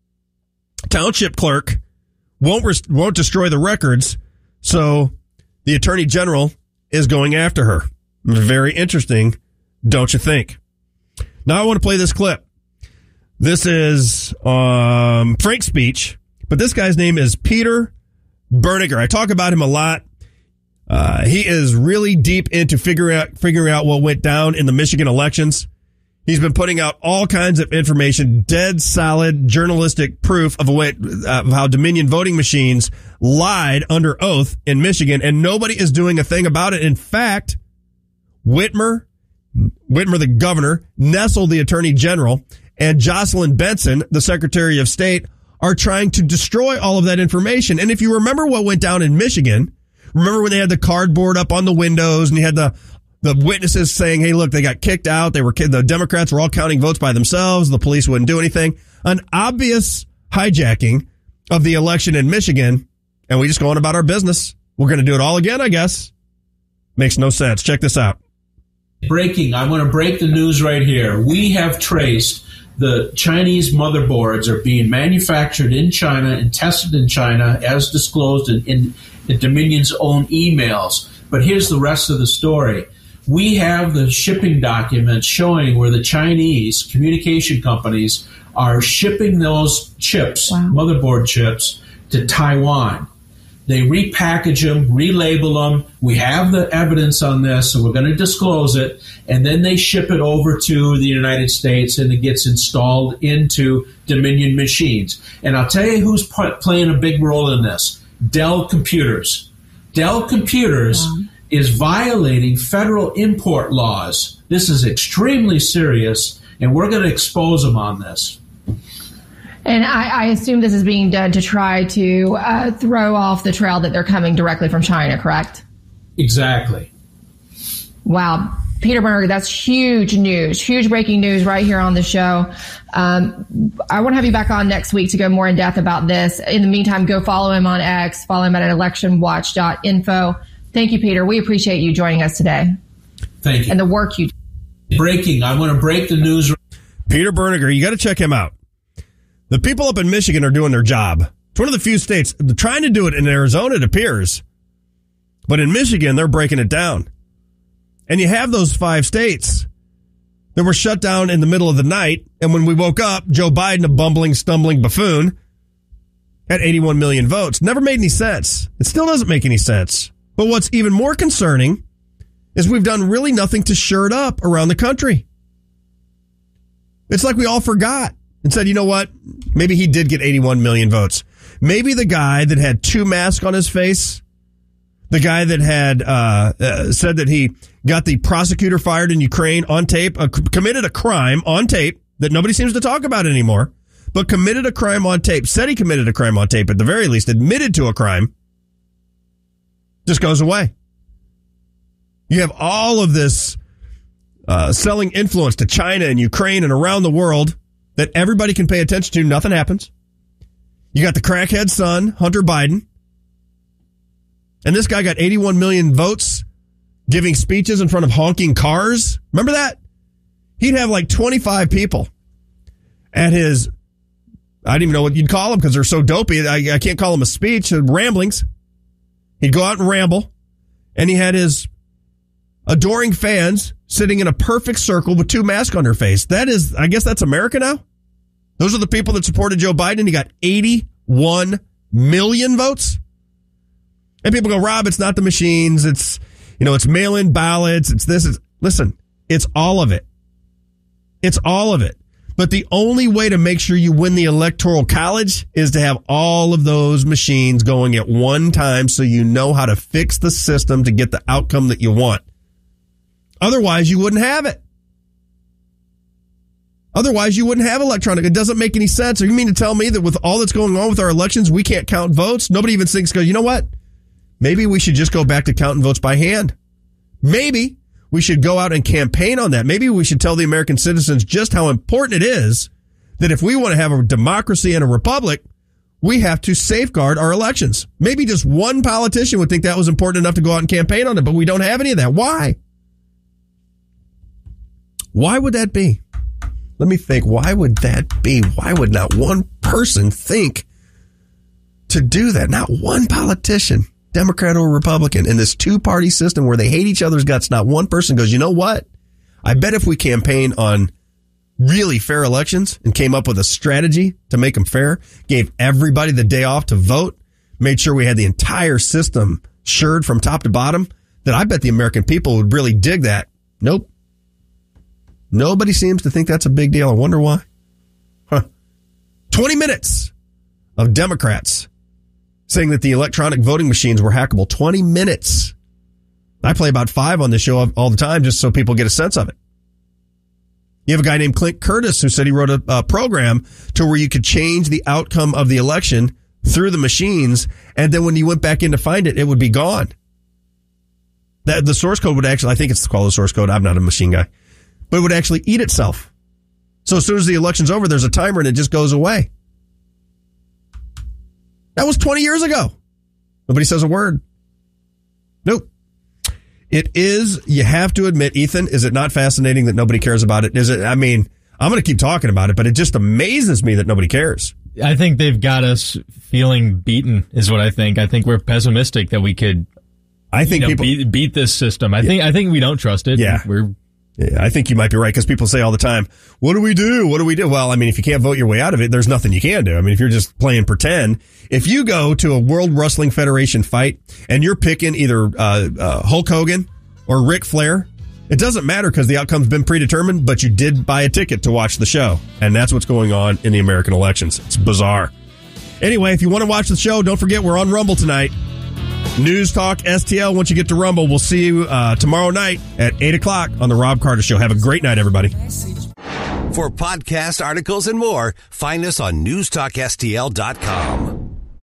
township clerk won't res- won't destroy the records, so the Attorney General is going after her. Very interesting, don't you think? Now I want to play this clip. This is um, Frank's speech, but this guy's name is Peter Bernegger. I talk about him a lot. Uh, he is really deep into figuring out figuring out what went down in the Michigan elections. He's been putting out all kinds of information, dead solid journalistic proof of, what, uh, of how Dominion voting machines lied under oath in Michigan, and nobody is doing a thing about it. In fact, Whitmer, Whitmer the governor, Nessel the attorney general, and Jocelyn Benson, the Secretary of State, are trying to destroy all of that information. And if you remember what went down in Michigan, remember when they had the cardboard up on the windows and you had the the witnesses saying, hey, look, they got kicked out. They were the Democrats were all counting votes by themselves. The police wouldn't do anything. An obvious hijacking of the election in Michigan. And we just go on about our business. We're going to do it all again, I guess. Makes no sense. Check this out. Breaking. I want to break the news right here. We have traced the Chinese motherboards are being manufactured in China and tested in China as disclosed in, in, in Dominion's own emails. But here's the rest of the story. We have the shipping documents showing where the Chinese communication companies are shipping those chips, wow. motherboard chips, to Taiwan. They repackage them, relabel them. We have the evidence on this, so we're going to disclose it. And then they ship it over to the United States, and it gets installed into Dominion machines. And I'll tell you who's p- playing a big role in this. Dell Computers. Dell Computers wow. is violating federal import laws. This is extremely serious, and we're going to expose them on this. And I, I assume this is being done to try to uh, throw off the trail that they're coming directly from China, correct? Exactly. Wow. Peter Bernegger, that's huge news, huge breaking news right here on the show. Um, I want to have you back on next week to go more in depth about this. In the meantime, go follow him on X, follow him at election watch dot info. Thank you, Peter. We appreciate you joining us today. Thank you. And the work you do. Breaking. I want to break the news. Peter Bernegger, you got to check him out. The people up in Michigan are doing their job. It's one of the few states. They're trying to do it in Arizona, it appears. But in Michigan, they're breaking it down. And you have those five states that were shut down in the middle of the night. And when we woke up, Joe Biden, a bumbling, stumbling buffoon, had eighty-one million votes. Never made any sense. It still doesn't make any sense. But what's even more concerning is we've done really nothing to shore it up around the country. It's like we all forgot and said, you know what? Maybe he did get eighty-one million votes. Maybe the guy that had two masks on his face, the guy that had uh, uh, said that he got the prosecutor fired in Ukraine on tape, uh, committed a crime on tape that nobody seems to talk about anymore, but committed a crime on tape, said he committed a crime on tape, at the very least admitted to a crime, just goes away. You have all of this uh, selling influence to China and Ukraine and around the world that everybody can pay attention to. Nothing happens. You got the crackhead son, Hunter Biden. And this guy got eighty-one million votes giving speeches in front of honking cars. Remember that? He'd have like twenty-five people at his, I don't even know what you'd call them because they're so dopey. I, I can't call them a speech, uh, ramblings. He'd go out and ramble. And he had his adoring fans sitting in a perfect circle with two masks on their face. That is, I guess that's America now. Those are the people that supported Joe Biden. He got eighty-one million votes. And people go, Rob, it's not the machines. It's, you know, it's mail-in ballots. It's this. It's, listen, it's all of it. It's all of it. But the only way to make sure you win the Electoral College is to have all of those machines going at one time so you know how to fix the system to get the outcome that you want. Otherwise, you wouldn't have it. Otherwise, you wouldn't have electronic. It doesn't make any sense. Are you mean to tell me that with all that's going on with our elections, we can't count votes? Nobody even thinks, go, you know what? Maybe we should just go back to counting votes by hand. Maybe we should go out and campaign on that. Maybe we should tell the American citizens just how important it is that if we want to have a democracy and a republic, we have to safeguard our elections. Maybe just one politician would think that was important enough to go out and campaign on it, but we don't have any of that. Why? Why would that be? Let me think. Why would that be? Why would not one person think to do that? Not one politician, Democrat or Republican, in this two-party system where they hate each other's guts. Not one person goes, you know what? I bet if we campaign on really fair elections and came up with a strategy to make them fair, gave everybody the day off to vote, made sure we had the entire system shored from top to bottom, that I bet the American people would really dig that. Nope. Nobody seems to think that's a big deal. I wonder why. Huh. twenty minutes of Democrats saying that the electronic voting machines were hackable. twenty minutes. I play about five on this show all the time just so people get a sense of it. You have a guy named Clint Curtis who said he wrote a, a program to where you could change the outcome of the election through the machines, and then when you went back in to find it, it would be gone. That the source code would actually, I think it's called the source code. I'm not a machine guy. But it would actually eat itself. So as soon as the election's over, there's a timer and it just goes away. That was twenty years ago. Nobody says a word. Nope. It is, you have to admit, Ethan, is it not fascinating that nobody cares about it? Is it? I mean, I'm going to keep talking about it, but it just amazes me that nobody cares. I think they've got us feeling beaten, is what I think. I think we're pessimistic that we could I think you know, people beat, beat this system. I yeah. think I think we don't trust it. Yeah. We're Yeah, I think you might be right because people say all the time, what do we do? What do we do? Well, I mean, if you can't vote your way out of it, there's nothing you can do. I mean, if you're just playing pretend, if you go to a World Wrestling Federation fight and you're picking either uh, uh, Hulk Hogan or Ric Flair, it doesn't matter because the outcome's been predetermined, but you did buy a ticket to watch the show. And that's what's going on in the American elections. It's bizarre. Anyway, if you want to watch the show, don't forget we're on Rumble tonight. News Talk S T L. Once you get to Rumble, we'll see you uh, tomorrow night at eight o'clock on the Rob Carter Show. Have a great night, everybody. For podcast articles and more, find us on news talk S T L dot com.